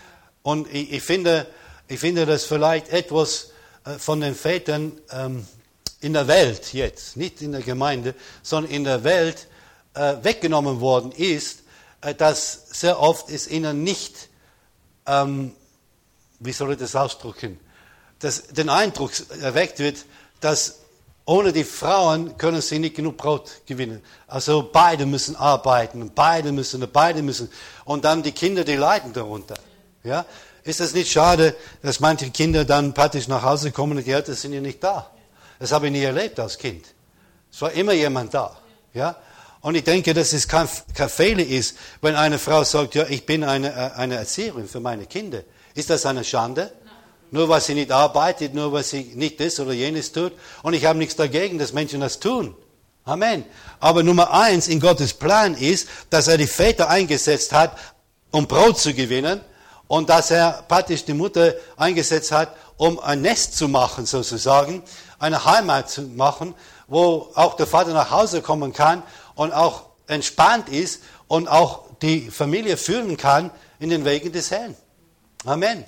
Und ich, ich, finde, ich finde, dass vielleicht etwas äh, von den Vätern ähm, in der Welt jetzt, nicht in der Gemeinde, sondern in der Welt äh, weggenommen worden ist, äh, dass sehr oft es ihnen nicht, ähm, wie soll ich das ausdrücken, dass den Eindruck erweckt wird, dass ohne die Frauen können sie nicht genug Brot gewinnen. Also beide müssen arbeiten, beide müssen, beide müssen. Und dann die Kinder, die leiden darunter. Ja? Ist es nicht schade, dass manche Kinder dann praktisch nach Hause kommen und die Eltern sind ja nicht da? Das habe ich nie erlebt als Kind. Es war immer jemand da. Ja? Und ich denke, dass es kein, kein Fehler ist, wenn eine Frau sagt, ja, ich bin eine, eine Erzieherin für meine Kinder. Ist das eine Schande? Nur weil sie nicht arbeitet, nur weil sie nicht das oder jenes tut. Und ich habe nichts dagegen, dass Menschen das tun. Amen. Aber Nummer eins in Gottes Plan ist, dass er die Väter eingesetzt hat, um Brot zu gewinnen. Und dass er praktisch die Mutter eingesetzt hat, um ein Nest zu machen, sozusagen. Eine Heimat zu machen, wo auch der Vater nach Hause kommen kann und auch entspannt ist und auch die Familie führen kann in den Wegen des Herrn. Amen.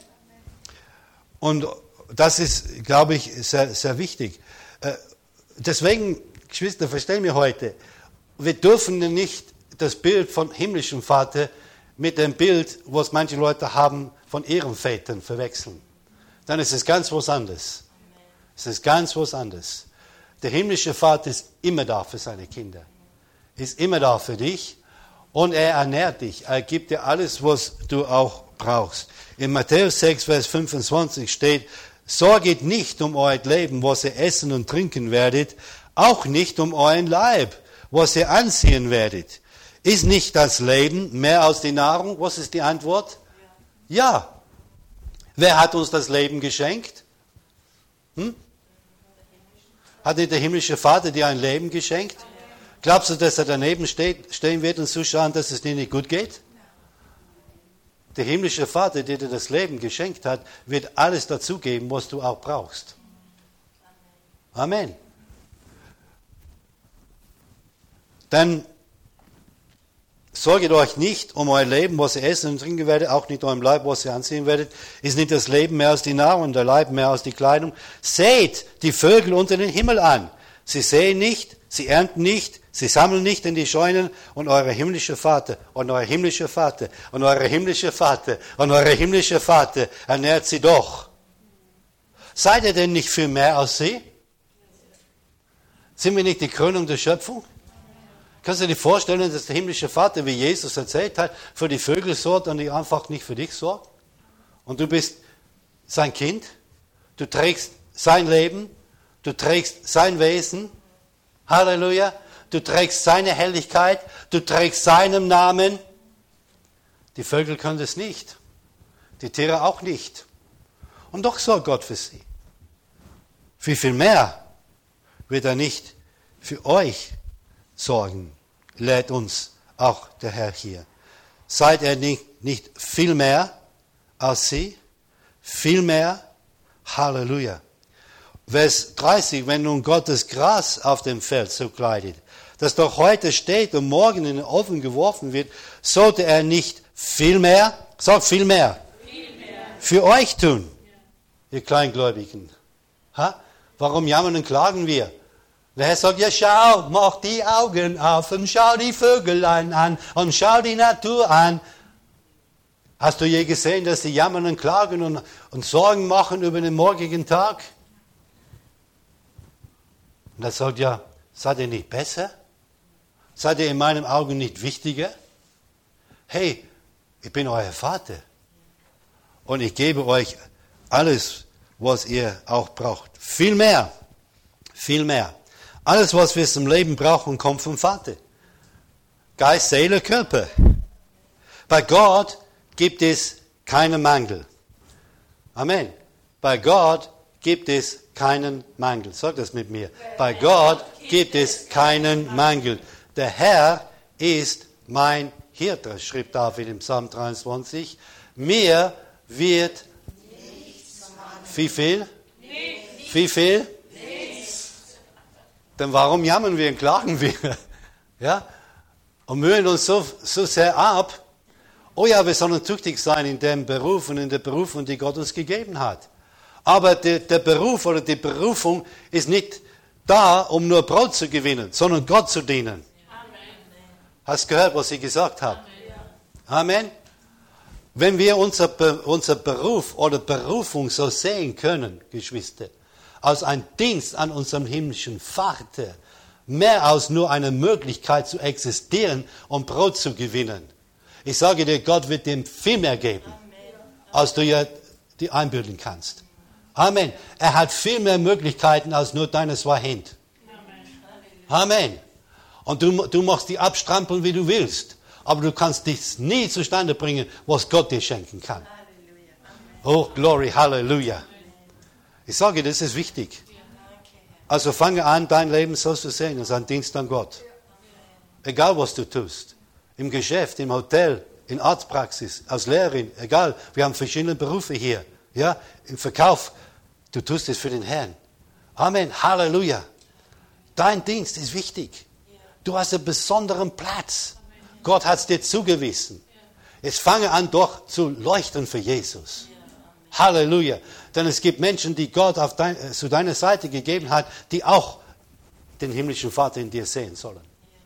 Und das ist, glaube ich, sehr, sehr wichtig. Deswegen, Geschwister, verstehen wir heute, wir dürfen nicht das Bild von himmlischem Vater mit dem Bild, was manche Leute haben, von ihren Vätern verwechseln. Dann ist es ganz was anderes. Es ist ganz was anderes. Der himmlische Vater ist immer da für seine Kinder. Ist immer da für dich. Und er ernährt dich. Er gibt dir alles, was du auch brauchst. In Matthäus sechs, Vers fünfundzwanzig steht, sorget nicht um euer Leben, was ihr essen und trinken werdet, auch nicht um euren Leib, was ihr anziehen werdet. Ist nicht das Leben mehr als die Nahrung? Was ist die Antwort? Ja. Ja. Wer hat uns das Leben geschenkt? Hm? Hat nicht der himmlische Vater dir ein Leben geschenkt? Glaubst du, dass er daneben steht, stehen wird und zuschauen, dass es dir nicht gut geht? Der himmlische Vater, der dir das Leben geschenkt hat, wird alles dazugeben, was du auch brauchst. Amen. Dann sorget euch nicht um euer Leben, was ihr essen und trinken werdet, auch nicht eurem Leib, was ihr anziehen werdet. Ist nicht das Leben mehr als die Nahrung und der Leib mehr als die Kleidung? Seht die Vögel unter den Himmel an. Sie säen nicht, sie ernten nicht, sie sammeln nicht in die Scheunen und euer himmlischer Vater und euer himmlischer Vater und euer himmlischer Vater und euer himmlischer Vater ernährt sie doch. Seid ihr denn nicht viel mehr als sie? Sind wir nicht die Krönung der Schöpfung? Kannst du dir vorstellen, dass der himmlische Vater, wie Jesus erzählt hat, für die Vögel sorgt und die einfach nicht für dich sorgt? Und du bist sein Kind, du trägst sein Leben, du trägst sein Wesen, Halleluja, du trägst seine Herrlichkeit, du trägst seinen Namen. Die Vögel können das nicht, die Tiere auch nicht. Und doch sorgt Gott für sie. Wie viel mehr wird er nicht für euch sorgen, lädt uns auch der Herr hier. Seid ihr nicht, nicht viel mehr als sie? Vielmehr, Halleluja. Vers dreißig, wenn nun Gott das Gras auf dem Feld so kleidet, das doch heute steht und morgen in den Ofen geworfen wird, sollte er nicht viel mehr, sag viel mehr, viel mehr. Für euch tun, ja. Ihr Kleingläubigen. Ha? Warum jammern und klagen wir? Der Herr sagt, ja schau, mach die Augen auf und schau die Vögelein an und schau die Natur an. Hast du je gesehen, dass die jammern und klagen und, und Sorgen machen über den morgigen Tag? Und er sagt, ja, seid ihr nicht besser? Seid ihr in meinen Augen nicht wichtiger? Hey, ich bin euer Vater und ich gebe euch alles, was ihr auch braucht. Viel mehr, viel mehr. Alles, was wir zum Leben brauchen, kommt vom Vater. Geist, Seele, Körper. Bei Gott gibt es keinen Mangel. Amen. Bei Gott gibt es keinen Mangel. Sag das mit mir. Bei Gott gibt es keinen Mangel. Der Herr ist mein Hirte, schrieb David im Psalm dreiundzwanzig. Mir wird wie viel? Wie viel? Denn warum jammern wir und klagen wir? Ja? Und mühen uns so, so sehr ab. Oh ja, wir sollen tüchtig sein in dem Beruf und in der Berufung, die Gott uns gegeben hat. Aber der, der Beruf oder die Berufung ist nicht da, um nur Brot zu gewinnen, sondern Gott zu dienen. Amen. Hast du gehört, was ich gesagt habe? Amen. Amen. Wenn wir unser, unser Beruf oder Berufung so sehen können, Geschwister, als ein Dienst an unserem himmlischen Vater, mehr als nur eine Möglichkeit zu existieren und Brot zu gewinnen. Ich sage dir, Gott wird dem viel mehr geben, als du ja dir einbilden kannst. Amen. Er hat viel mehr Möglichkeiten als nur deine zwei Hände. Amen. Und du, du machst die abstrampeln, wie du willst. Aber du kannst dies nie zustande bringen, was Gott dir schenken kann. Oh, Glory, Halleluja. Ich sage, das ist wichtig. Also fange an, dein Leben so zu sehen, als ein Dienst an Gott. Egal, was du tust. Im Geschäft, im Hotel, in Arztpraxis, als Lehrerin, egal. Wir haben verschiedene Berufe hier. Ja, im Verkauf. Du tust es für den Herrn. Amen. Halleluja. Dein Dienst ist wichtig. Du hast einen besonderen Platz. Gott hat es dir zugewiesen. Jetzt fange an, doch zu leuchten für Jesus. Halleluja. Denn es gibt Menschen, die Gott auf dein, äh, zu deiner Seite gegeben hat, die auch den himmlischen Vater in dir sehen sollen.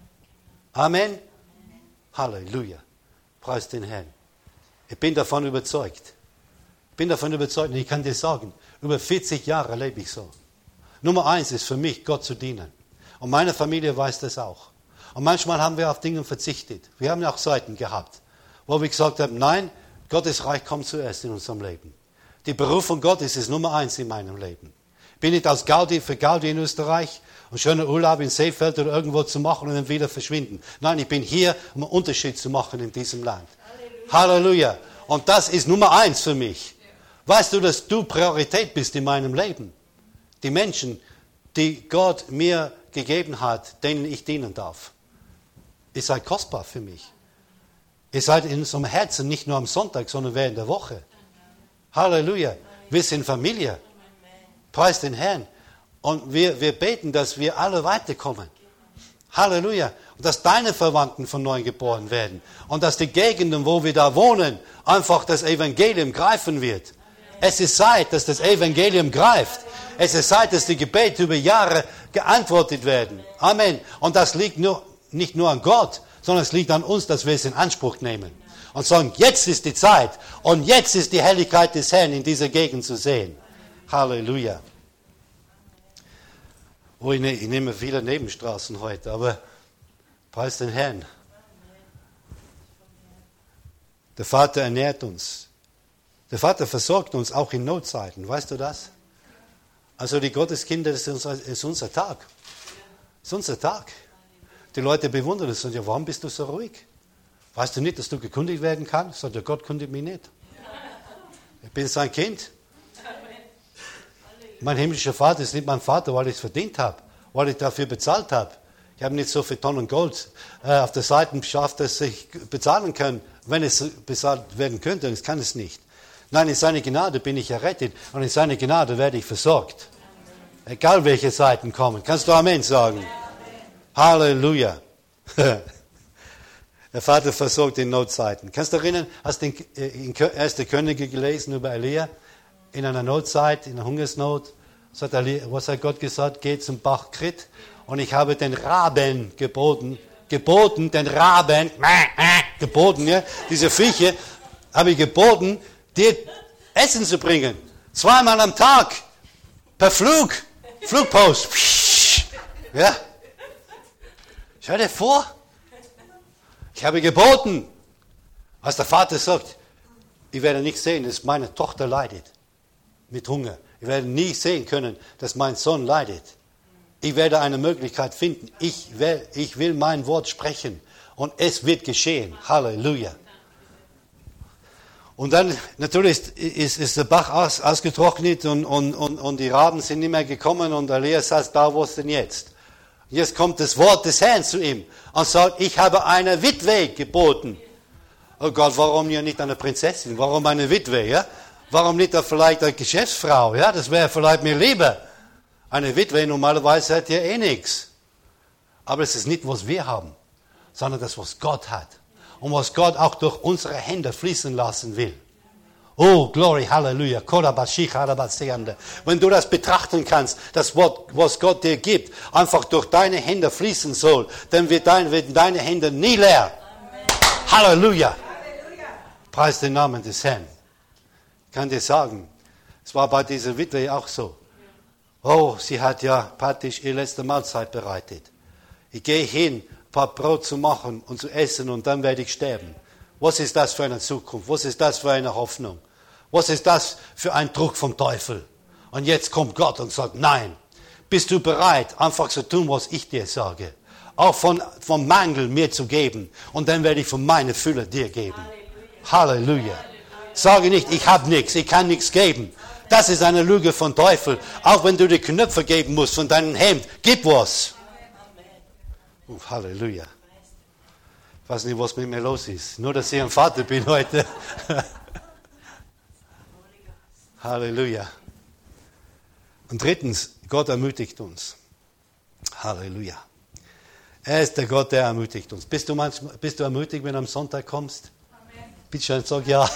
Amen. Halleluja. Preis den Herrn. Ich bin davon überzeugt. Ich bin davon überzeugt und ich kann dir sagen, über vierzig Jahre lebe ich so. Nummer eins ist für mich, Gott zu dienen. Und meine Familie weiß das auch. Und manchmal haben wir auf Dinge verzichtet. Wir haben auch Zeiten gehabt, wo wir gesagt haben, nein, Gottes Reich kommt zuerst in unserem Leben. Die Berufung Gottes ist Nummer eins in meinem Leben. Ich bin nicht als Gaudi für Gaudi in Österreich und schönen Urlaub in Seefeld oder irgendwo zu machen und dann wieder verschwinden. Nein, ich bin hier, um einen Unterschied zu machen in diesem Land. Halleluja. Halleluja. Und das ist Nummer eins für mich. Weißt du, dass du Priorität bist in meinem Leben? Die Menschen, die Gott mir gegeben hat, denen ich dienen darf. Ihr seid kostbar für mich. Ihr seid in unserem Herzen nicht nur am Sonntag, sondern während der Woche. Halleluja. Wir sind Familie. Preis den Herrn. Und wir, wir beten, dass wir alle weiterkommen. Halleluja. Und dass deine Verwandten von neuem geboren werden. Und dass die Gegenden, wo wir da wohnen, einfach das Evangelium greifen wird. Es ist Zeit, dass das Evangelium greift. Es ist Zeit, dass die Gebete über Jahre geantwortet werden. Amen. Und das liegt nur, nicht nur an Gott, sondern es liegt an uns, dass wir es in Anspruch nehmen. Und sagen, jetzt ist die Zeit und jetzt ist die Herrlichkeit des Herrn in dieser Gegend zu sehen. Halleluja. Oh, ich, ne, ich nehme viele Nebenstraßen heute, aber preis den Herrn. Der Vater ernährt uns. Der Vater versorgt uns auch in Notzeiten. Weißt du das? Also die Gotteskinder, das ist unser, ist unser Tag. Das ist unser Tag. Die Leute bewundern es und sagen, ja, warum bist du so ruhig? Weißt du nicht, dass du gekündigt werden kannst? Sagt der Gott kündigt mich nicht. Ich bin sein Kind. Mein himmlischer Vater ist nicht mein Vater, weil ich es verdient habe, weil ich dafür bezahlt habe. Ich habe nicht so viele Tonnen Gold äh, auf der Seite geschafft, dass ich bezahlen kann, wenn es bezahlt werden könnte. Das kann es nicht. Nein, in seiner Gnade bin ich errettet und in seiner Gnade werde ich versorgt. Egal welche Zeiten kommen. Kannst du Amen sagen? Amen. Halleluja. Der Vater versorgt in Notzeiten. Kannst du dich erinnern, hast du in erster Könige gelesen über Elia? In einer Notzeit, in einer Hungersnot. Was hat, Elia, was hat Gott gesagt? Geh zum Bach Krit und ich habe den Raben geboten. Geboten, den Raben, geboten, ja, diese Viecher, habe ich geboten, dir Essen zu bringen. Zweimal am Tag. Per Flug. Flugpost. Ja. Stell dir vor. Ich habe geboten. Als der Vater sagt, ich werde nicht sehen, dass meine Tochter leidet. Mit Hunger. Ich werde nie sehen können, dass mein Sohn leidet. Ich werde eine Möglichkeit finden. Ich will, ich will mein Wort sprechen. Und es wird geschehen. Halleluja. Und dann, natürlich ist, ist der Bach aus, ausgetrocknet und, und, und, und die Raben sind nicht mehr gekommen und Elia sagt, da, was denn jetzt? Jetzt kommt das Wort des Herrn zu ihm und sagt, ich habe eine Witwe geboten. Oh Gott, warum ja nicht eine Prinzessin? Warum eine Witwe, ja? Warum nicht vielleicht eine Geschäftsfrau, ja? Das wäre vielleicht mir lieber. Eine Witwe normalerweise hat ja eh nichts. Aber es ist nicht, was wir haben, sondern das, was Gott hat. Und was Gott auch durch unsere Hände fließen lassen will. Oh, Glory, Halleluja. Wenn du das betrachten kannst, das Wort, was Gott dir gibt, einfach durch deine Hände fließen soll, dann wird dein, werden deine Hände nie leer. Amen. Halleluja. Halleluja. Preis den Namen des Herrn. Ich kann dir sagen, es war bei dieser Witwe auch so. Oh, sie hat ja praktisch ihre letzte Mahlzeit bereitet. Ich gehe hin, ein paar Brot zu machen und zu essen und dann werde ich sterben. Was ist das für eine Zukunft? Was ist das für eine Hoffnung? Was ist das für ein Druck vom Teufel? Und jetzt kommt Gott und sagt, nein, bist du bereit, einfach zu tun, was ich dir sage? Auch von, vom Mangel mir zu geben und dann werde ich von meiner Fülle dir geben. Halleluja. Halleluja. Sage nicht, ich habe nichts, ich kann nichts geben. Das ist eine Lüge von Teufel. Auch wenn du die Knöpfe geben musst von deinem Hemd, gib was. Oh, Halleluja. Ich weiß nicht, was mit mir los ist. Nur, dass ich ein Vater bin heute. Halleluja. Und drittens, Gott ermutigt uns. Halleluja. Er ist der Gott, der ermutigt uns. Bist du, manchmal, bist du ermutigt, wenn du am Sonntag kommst? Amen. Bitte schön, sag ja.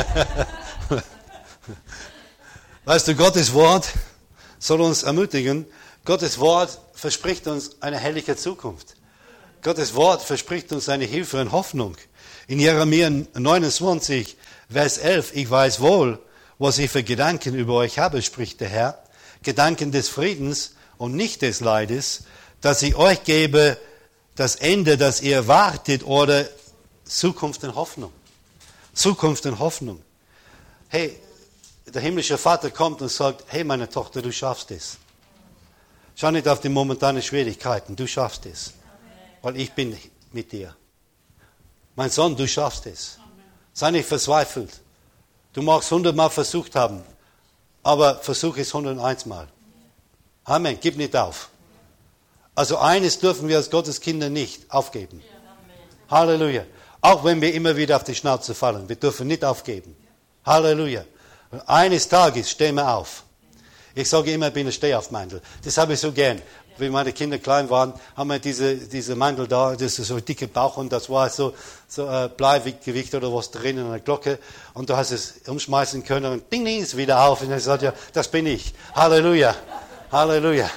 Weißt du, Gottes Wort soll uns ermutigen. Gottes Wort verspricht uns eine herrliche Zukunft. Gottes Wort verspricht uns eine Hilfe und Hoffnung. In Jeremia neunundzwanzig, Vers elf, ich weiß wohl, was ich für Gedanken über euch habe, spricht der Herr. Gedanken des Friedens und nicht des Leides, dass ich euch gebe das Ende, das ihr wartet, oder Zukunft und Hoffnung. Zukunft und Hoffnung. Hey, der himmlische Vater kommt und sagt, hey meine Tochter, du schaffst es. Schau nicht auf die momentanen Schwierigkeiten, du schaffst es. Weil ich bin mit dir. Mein Sohn, du schaffst es. Sei nicht verzweifelt. Du magst hundertmal versucht haben, aber versuch es hunderteins Mal. Amen, gib nicht auf. Also eines dürfen wir als Gottes Kinder nicht aufgeben. Halleluja. Auch wenn wir immer wieder auf die Schnauze fallen, wir dürfen nicht aufgeben. Halleluja. Und eines Tages stehen wir auf. Ich sage immer, ich bin ein Stehaufmantel. Das habe ich so gern. Wie meine Kinder klein waren, haben wir diese, diese Mantel da, das ist so ein dicker Bauch und das war so, so äh, Bleigewicht oder was drin in einer Glocke und du hast es umschmeißen können und ding, ding, ist wieder auf und er sagt, ja, das bin ich. Halleluja. Halleluja.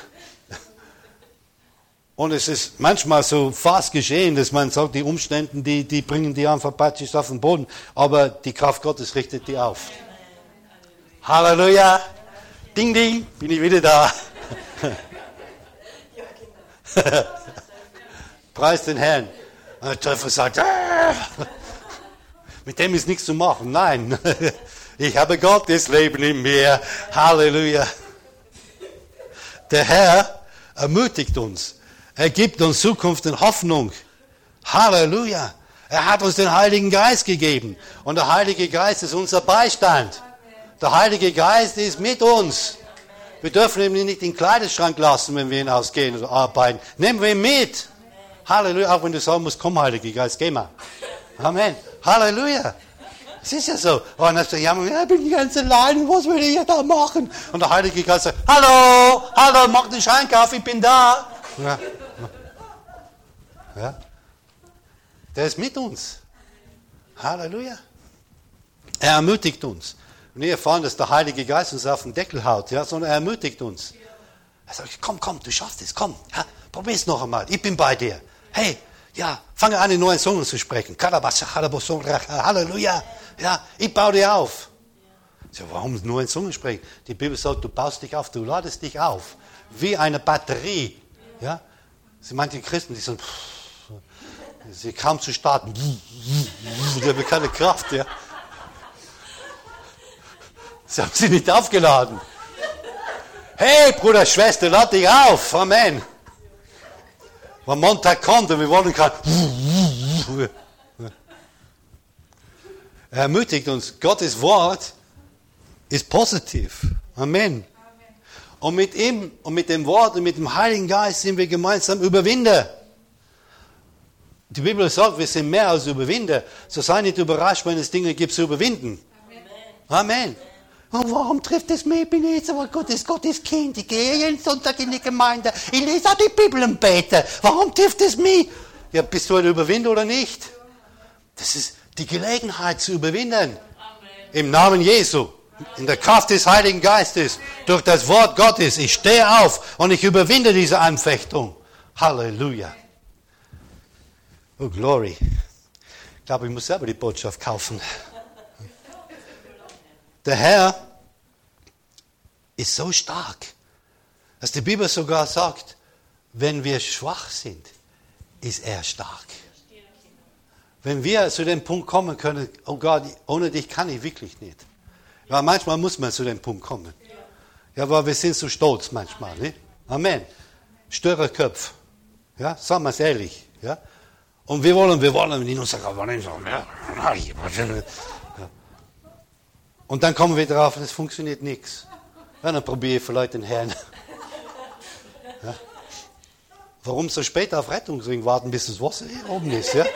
Und es ist manchmal so fast geschehen, dass man sagt, die Umstände, die, die bringen die einfach praktisch auf den Boden, aber die Kraft Gottes richtet die auf. Halleluja. Ding, ding, bin ich wieder da. Preis den Herrn. Und der Teufel sagt, ah, mit dem ist nichts zu machen. Nein, ich habe Gottes Leben in mir. Halleluja. Der Herr ermutigt uns. Er gibt uns Zukunft und Hoffnung. Halleluja. Er hat uns den Heiligen Geist gegeben. Und der Heilige Geist ist unser Beistand. Der Heilige Geist ist mit uns. Wir dürfen ihn nicht in den Kleiderschrank lassen, wenn wir hinausgehen oder arbeiten. Nehmen wir ihn mit. Halleluja. Auch wenn du sagen musst, komm, Heiliger Geist, geh mal. Amen. Halleluja. Es ist ja so. Und dann sagt er, ja, ich bin ganz allein, was will ich da machen? Und der Heilige Geist sagt, hallo, hallo, mach den Scheinkauf, ich bin da. Ja. Ja. Der ist mit uns. Halleluja. Er ermutigt uns. Und wir erfahren, dass der Heilige Geist uns auf den Deckel haut, ja, sondern er ermutigt uns. Er sagt, komm, komm, du schaffst es, komm, ja, probier es noch einmal, ich bin bei dir. Hey, ja, fange an, in neuen Zungen zu sprechen. Halleluja. Ja, ich baue dich auf. So, warum nur in Zungen sprechen? Die Bibel sagt, du baust dich auf, du ladest dich auf. Wie eine Batterie. Ja? Sie manche Christen, die sind, sie kaum zu starten. Die haben keine Kraft. Ja? Sie haben sie nicht aufgeladen. Hey, Bruder, Schwester, lad dich auf. Amen. Wenn Montag kommt und wir wollen kann. Er ermutigt uns. Gottes Wort ist positiv. Amen. Und mit ihm und mit dem Wort und mit dem Heiligen Geist sind wir gemeinsam Überwinder. Die Bibel sagt, wir sind mehr als Überwinder. So sei nicht überrascht, wenn es Dinge gibt zu überwinden. Amen. Amen. Und warum trifft es mich? Ich bin jetzt aber Gottes, Gottes Kind. Ich gehe jeden Sonntag in die Gemeinde. Ich lese auch die Bibel und bete. Warum trifft es mich? Ja, bist du ein Überwinder oder nicht? Das ist die Gelegenheit zu überwinden. Amen. Im Namen Jesu. In der Kraft des Heiligen Geistes. Durch das Wort Gottes. Ich stehe auf und ich überwinde diese Anfechtung. Halleluja. Oh, Glory. Ich glaube, ich muss selber die Botschaft kaufen. Der Herr ist so stark, dass die Bibel sogar sagt, wenn wir schwach sind, ist er stark. Wenn wir zu dem Punkt kommen können, oh Gott, ohne dich kann ich wirklich nicht. Ja, manchmal muss man zu dem Punkt kommen. Ja, aber wir sind so stolz manchmal. Nicht? Amen. Störerköpf. Ja, sagen wir es ehrlich. Ja? Und wir wollen, wir wollen, die uns sagen, ja. Und dann kommen wir drauf, es funktioniert nichts. Ja, dann probiere ich vielleicht den Herrn. Ja. Warum so spät auf Rettungsring warten, bis das Wasser hier oben ist? Ja?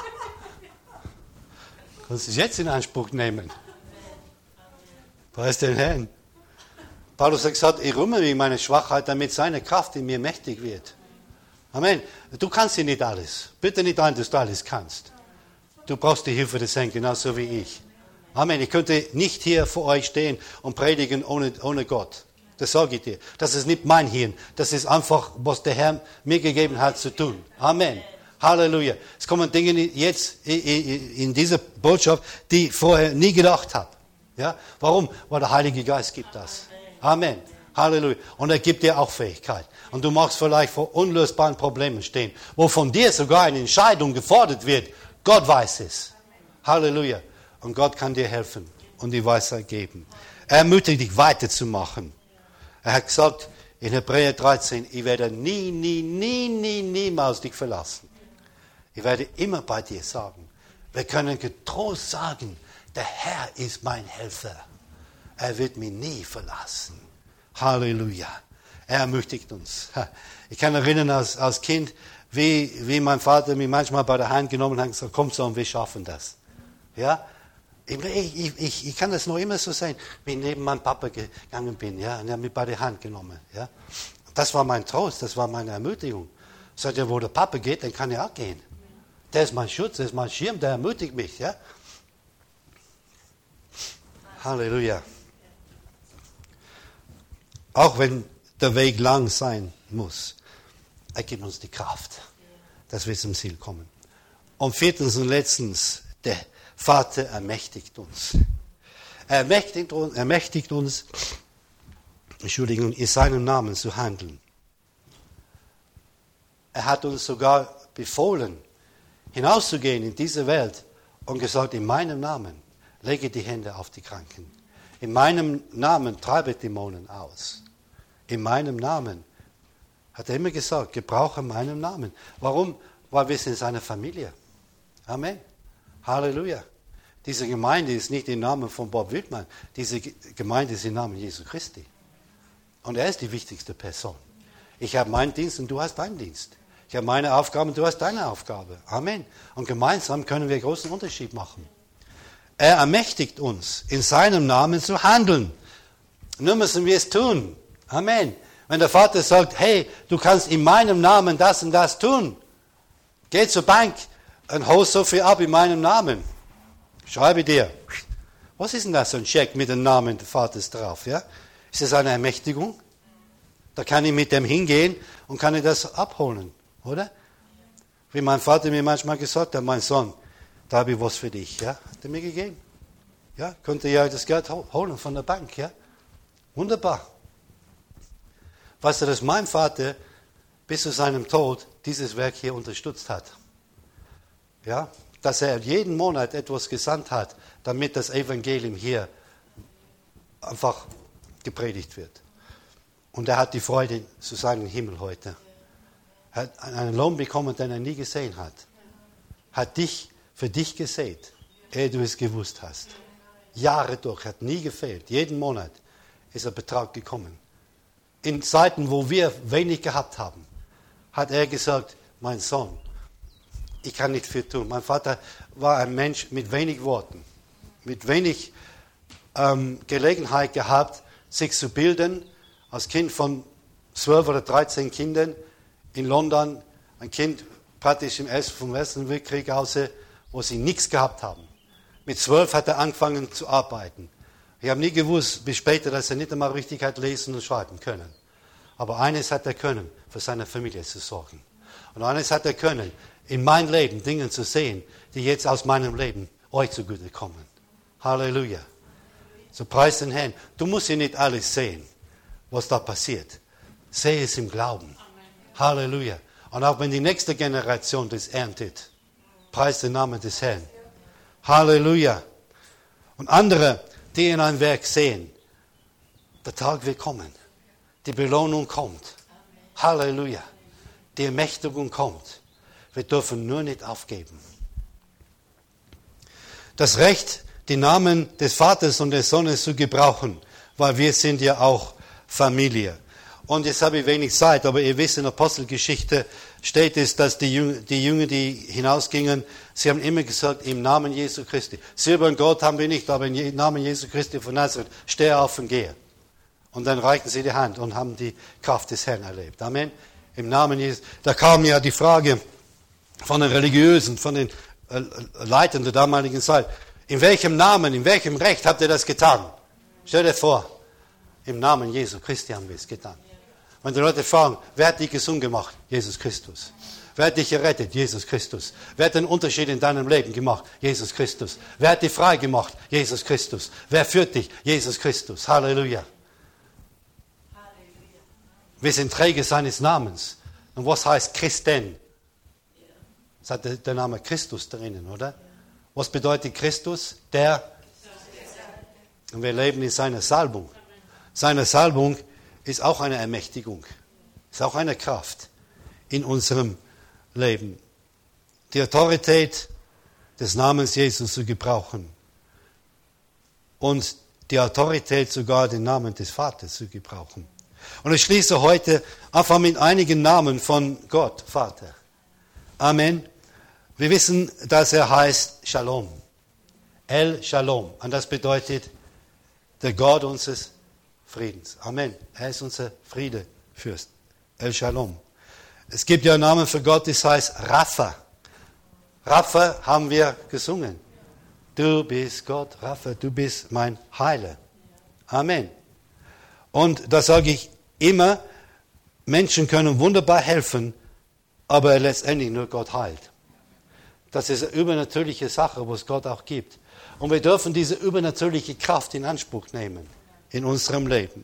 Kannst du es jetzt in Anspruch nehmen? Preis den Herrn. Paulus hat gesagt, ich rühme mich meine Schwachheit, damit seine Kraft in mir mächtig wird. Amen. Du kannst ja nicht alles. Bitte nicht ein, dass du alles kannst. Du brauchst die Hilfe des Herrn, genauso wie ich. Amen. Ich könnte nicht hier vor euch stehen und predigen ohne, ohne Gott. Das sage ich dir. Das ist nicht mein Hirn. Das ist einfach, was der Herr mir gegeben hat zu tun. Amen. Halleluja. Es kommen Dinge jetzt in dieser Botschaft, die ich vorher nie gedacht habe. Ja? Warum? Weil der Heilige Geist gibt das. Amen. Halleluja. Und er gibt dir auch Fähigkeit. Und du magst vielleicht vor unlösbaren Problemen stehen, wo von dir sogar eine Entscheidung gefordert wird. Gott weiß es. Halleluja. Und Gott kann dir helfen und die Weisheit geben. Er ermutigt dich weiterzumachen. Er hat gesagt in Hebräer dreizehn, ich werde nie, nie, nie, nie, niemals dich verlassen. Ich werde immer bei dir sagen. Wir können getrost sagen, der Herr ist mein Helfer. Er wird mich nie verlassen. Halleluja. Er ermutigt uns. Ich kann erinnern als, als Kind, wie, wie mein Vater mich manchmal bei der Hand genommen hat und gesagt, komm so, und wir schaffen das. Ja? Ich, ich, ich, ich kann das noch immer so sein, wie ich neben meinem Papa gegangen bin, ja, und er hat mich bei der Hand genommen, ja. Das war mein Trost, das war meine Ermutigung. Sagt er, wo der Papa geht, dann kann er auch gehen. Der ist mein Schutz, der ist mein Schirm, der ermutigt mich, ja. Halleluja. Auch wenn der Weg lang sein muss, er gibt uns die Kraft, dass wir zum Ziel kommen. Und viertens und letztens, der Vater ermächtigt uns. Er ermächtigt uns, ermächtigt uns, Entschuldigung, in seinem Namen zu handeln. Er hat uns sogar befohlen, hinauszugehen in diese Welt und gesagt, in meinem Namen lege die Hände auf die Kranken. In meinem Namen treibe Dämonen aus. In meinem Namen, hat er immer gesagt, gebrauche meinen Namen. Warum? Weil wir sind seine Familie. Amen. Halleluja. Diese Gemeinde ist nicht im Namen von Bob Wildmann. Diese Gemeinde ist im Namen Jesu Christi. Und er ist die wichtigste Person. Ich habe meinen Dienst und du hast deinen Dienst. Ich habe meine Aufgabe und du hast deine Aufgabe. Amen. Und gemeinsam können wir einen großen Unterschied machen. er ermächtigt uns, in seinem Namen zu handeln. Nur müssen wir es tun. Amen. Wenn der Vater sagt, hey, du kannst in meinem Namen das und das tun, geh zur Bank und hol so viel ab in meinem Namen. Schreibe dir. Was ist denn das, so ein Scheck mit dem Namen des Vaters drauf? Ja? Ist das eine Ermächtigung? Da kann ich mit dem hingehen und kann ich das abholen, oder? Wie mein Vater mir manchmal gesagt hat, mein Sohn, da habe ich was für dich. Ja? Hat er mir gegeben. Ja? Konnte ja das Geld holen von der Bank. Ja? Wunderbar. Weißt du, dass mein Vater bis zu seinem Tod dieses Werk hier unterstützt hat? Ja? Dass er jeden Monat etwas gesandt hat, damit das Evangelium hier einfach gepredigt wird. Und er hat die Freude zu seinem Himmel heute. Er hat einen Lohn bekommen, den er nie gesehen hat. Hat dich für dich gesät, ehe du es gewusst hast. Jahre durch, hat nie gefehlt. Jeden Monat ist ein Betrag gekommen. In Zeiten, wo wir wenig gehabt haben, hat er gesagt, mein Sohn, ich kann nicht viel tun. Mein Vater war ein Mensch mit wenig Worten, mit wenig ähm, Gelegenheit gehabt, sich zu bilden. Als Kind von zwölf oder dreizehn Kindern in London, ein Kind praktisch im Ersten vom Ersten Weltkrieg aus, wo sie nichts gehabt haben. Mit zwölf hat er angefangen zu arbeiten. Ich habe nie gewusst, bis später, dass er nicht einmal richtig hat lesen und schreiben können. Aber eines hat er können, für seine Familie zu sorgen. Und eines hat er können, in mein Leben Dinge zu sehen, die jetzt aus meinem Leben euch zugute kommen. Halleluja. So preis den Herrn. Du musst ja nicht alles sehen, was da passiert. Sehe es im Glauben. Halleluja. Und auch wenn die nächste Generation das erntet, preis den Namen des Herrn. Halleluja. Und andere, die in ein Werk sehen, der Tag wird kommen. Die Belohnung kommt. Halleluja. Die Ermächtigung kommt. Wir dürfen nur nicht aufgeben. Das Recht, die Namen des Vaters und des Sohnes zu gebrauchen, weil wir sind ja auch Familie. Und jetzt habe ich wenig Zeit, aber ihr wisst, in der Apostelgeschichte steht es, dass die Jünger, die, Jünger, die hinausgingen, sie haben immer gesagt, im Namen Jesu Christi. Silber und Gold haben wir nicht, aber im Namen Jesu Christi von Nazareth, steh auf und gehe. Und dann reichten sie die Hand und haben die Kraft des Herrn erlebt. Amen. Im Namen Jesus. Da kam ja die Frage von den Religiösen, von den Leitern der damaligen Zeit. In welchem Namen, in welchem Recht habt ihr das getan? Stell dir vor, im Namen Jesu Christi haben wir es getan. Wenn die Leute fragen, wer hat dich gesund gemacht? Jesus Christus. Wer hat dich gerettet? Jesus Christus. Wer hat den Unterschied in deinem Leben gemacht? Jesus Christus. Wer hat dich frei gemacht? Jesus Christus. Wer führt dich? Jesus Christus. Halleluja. Wir sind Träger seines Namens. Und was heißt Christen? Das hat der, der Name Christus drinnen, oder? Was bedeutet Christus? Der. Und wir leben in seiner Salbung. Seine Salbung ist auch eine Ermächtigung. Ist auch eine Kraft in unserem Leben. Die Autorität des Namens Jesus zu gebrauchen. Und die Autorität sogar den Namen des Vaters zu gebrauchen. Und ich schließe heute einfach mit einigen Namen von Gott, Vater. Amen. Wir wissen, dass er heißt Shalom. El Shalom. Und das bedeutet der Gott unseres Friedens. Amen. Er ist unser Friedefürst. El Shalom. Es gibt ja einen Namen für Gott, das heißt Rapha. Rapha haben wir gesungen. Du bist Gott, Rapha, du bist mein Heiler. Amen. Und da sage ich immer, Menschen können wunderbar helfen, aber letztendlich nur Gott heilt. Das ist eine übernatürliche Sache, was Gott auch gibt. Und wir dürfen diese übernatürliche Kraft in Anspruch nehmen in unserem Leben.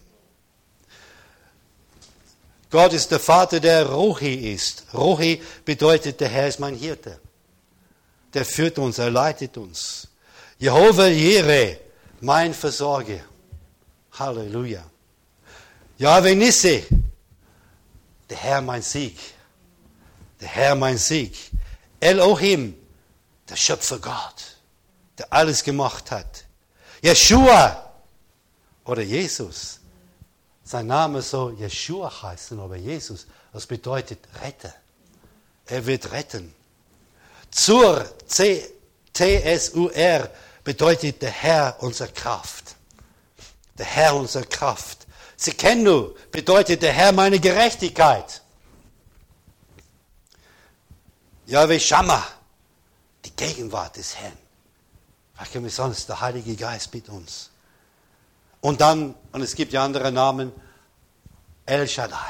Gott ist der Vater, der Rohi ist. Rohi bedeutet, der Herr ist mein Hirte. Der führt uns, er leitet uns. Jehova Jireh, mein Versorger. Halleluja. Yahweh Nissi, der Herr mein Sieg. Der Herr mein Sieg. Elohim, der Schöpfer Gott, der alles gemacht hat. Yeshua oder Jesus. Sein Name soll Yeshua heißen, aber Jesus, das bedeutet Retter. Er wird retten. Zur, T S U R, bedeutet der Herr unsere Kraft. Der Herr unsere Kraft. Tsidkenu bedeutet der Herr meine Gerechtigkeit. Yahweh Shammah, die Gegenwart des Herrn. Was können wir sonst? Der Heilige Geist mit uns. Und dann, und es gibt ja andere Namen, El Shaddai.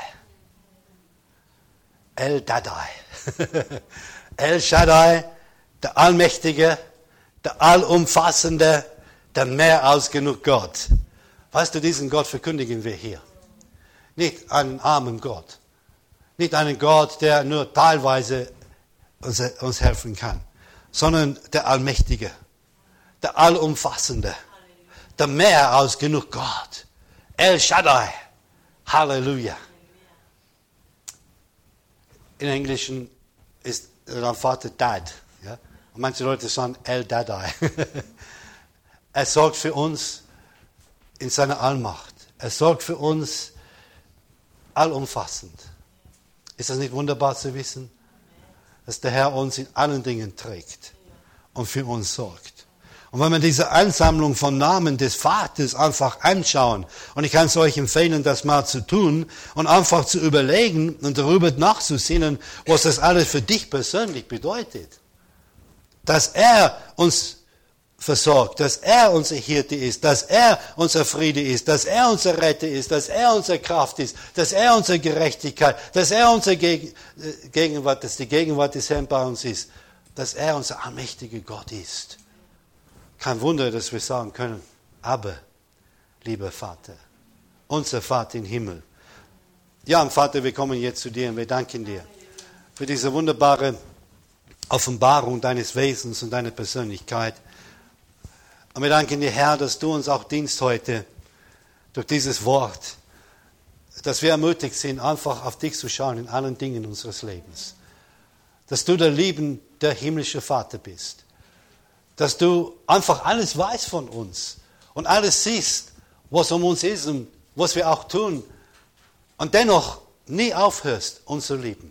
El Daddai. El Shaddai, der Allmächtige, der Allumfassende, der mehr als genug Gott. Weißt du, diesen Gott verkündigen wir hier. Nicht einen armen Gott. Nicht einen Gott, der nur teilweise uns, uns helfen kann. Sondern der Allmächtige, der Allumfassende, der mehr als genug Gott. El Shaddai. Halleluja. In Englischen ist dein Vater Dad. Ja? Und manche Leute sagen El Daddai. Er sorgt für uns in seiner Allmacht. Er sorgt für uns allumfassend. Ist das nicht wunderbar zu wissen? Dass der Herr uns in allen Dingen trägt und für uns sorgt. Und wenn wir diese Ansammlung von Namen des Vaters einfach anschauen, und ich kann es euch empfehlen, das mal zu tun und einfach zu überlegen und darüber nachzusinnen, was das alles für dich persönlich bedeutet. Dass er uns versorgt, dass er unser Hirte ist, dass er unser Friede ist, dass er unser Retter ist, dass er unsere Kraft ist, dass er unsere Gerechtigkeit, dass er unsere Gegenwart, dass die Gegenwart des Herrn bei uns ist, dass er unser allmächtiger Gott ist. Kein Wunder, dass wir sagen können, aber, lieber Vater, unser Vater im Himmel. Ja, und Vater, wir kommen jetzt zu dir und wir danken dir für diese wunderbare Offenbarung deines Wesens und deiner Persönlichkeit. Und wir danken dir, Herr, dass du uns auch dienst heute durch dieses Wort, dass wir ermutigt sind, einfach auf dich zu schauen in allen Dingen unseres Lebens. Dass du der liebende himmlische Vater bist. Dass du einfach alles weißt von uns und alles siehst, was um uns ist und was wir auch tun. Und dennoch nie aufhörst, uns zu lieben.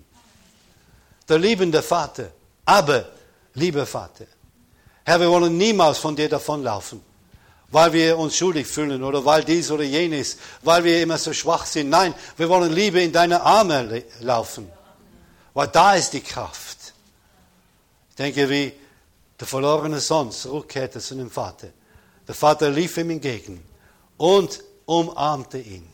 Der liebende Vater, aber lieber Vater. Herr, wir wollen niemals von dir davonlaufen, weil wir uns schuldig fühlen oder weil dies oder jenes, weil wir immer so schwach sind. Nein, wir wollen lieber in deine Arme laufen, weil da ist die Kraft. Ich denke, wie der verlorene Sohn zurückkehrte zu dem Vater. Der Vater lief ihm entgegen und umarmte ihn.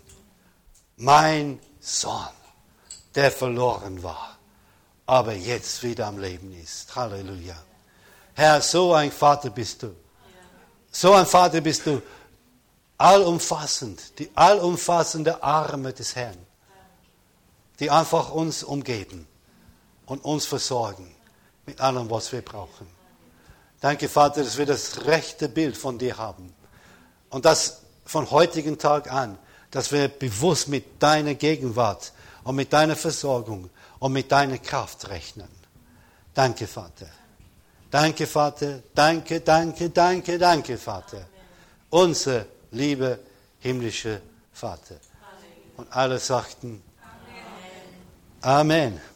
Mein Sohn, der verloren war, aber jetzt wieder am Leben ist. Halleluja. Herr, so ein Vater bist du. So ein Vater bist du. Allumfassend, die allumfassende Arme des Herrn, die einfach uns umgeben und uns versorgen mit allem, was wir brauchen. Danke, Vater, dass wir das rechte Bild von dir haben. Und das von heutigen Tag an, dass wir bewusst mit deiner Gegenwart und mit deiner Versorgung und mit deiner Kraft rechnen. Danke, Vater. Danke, Vater. Danke, danke, danke, danke, Vater. Unser lieber himmlischer Vater. Und alle sagten Amen. Amen.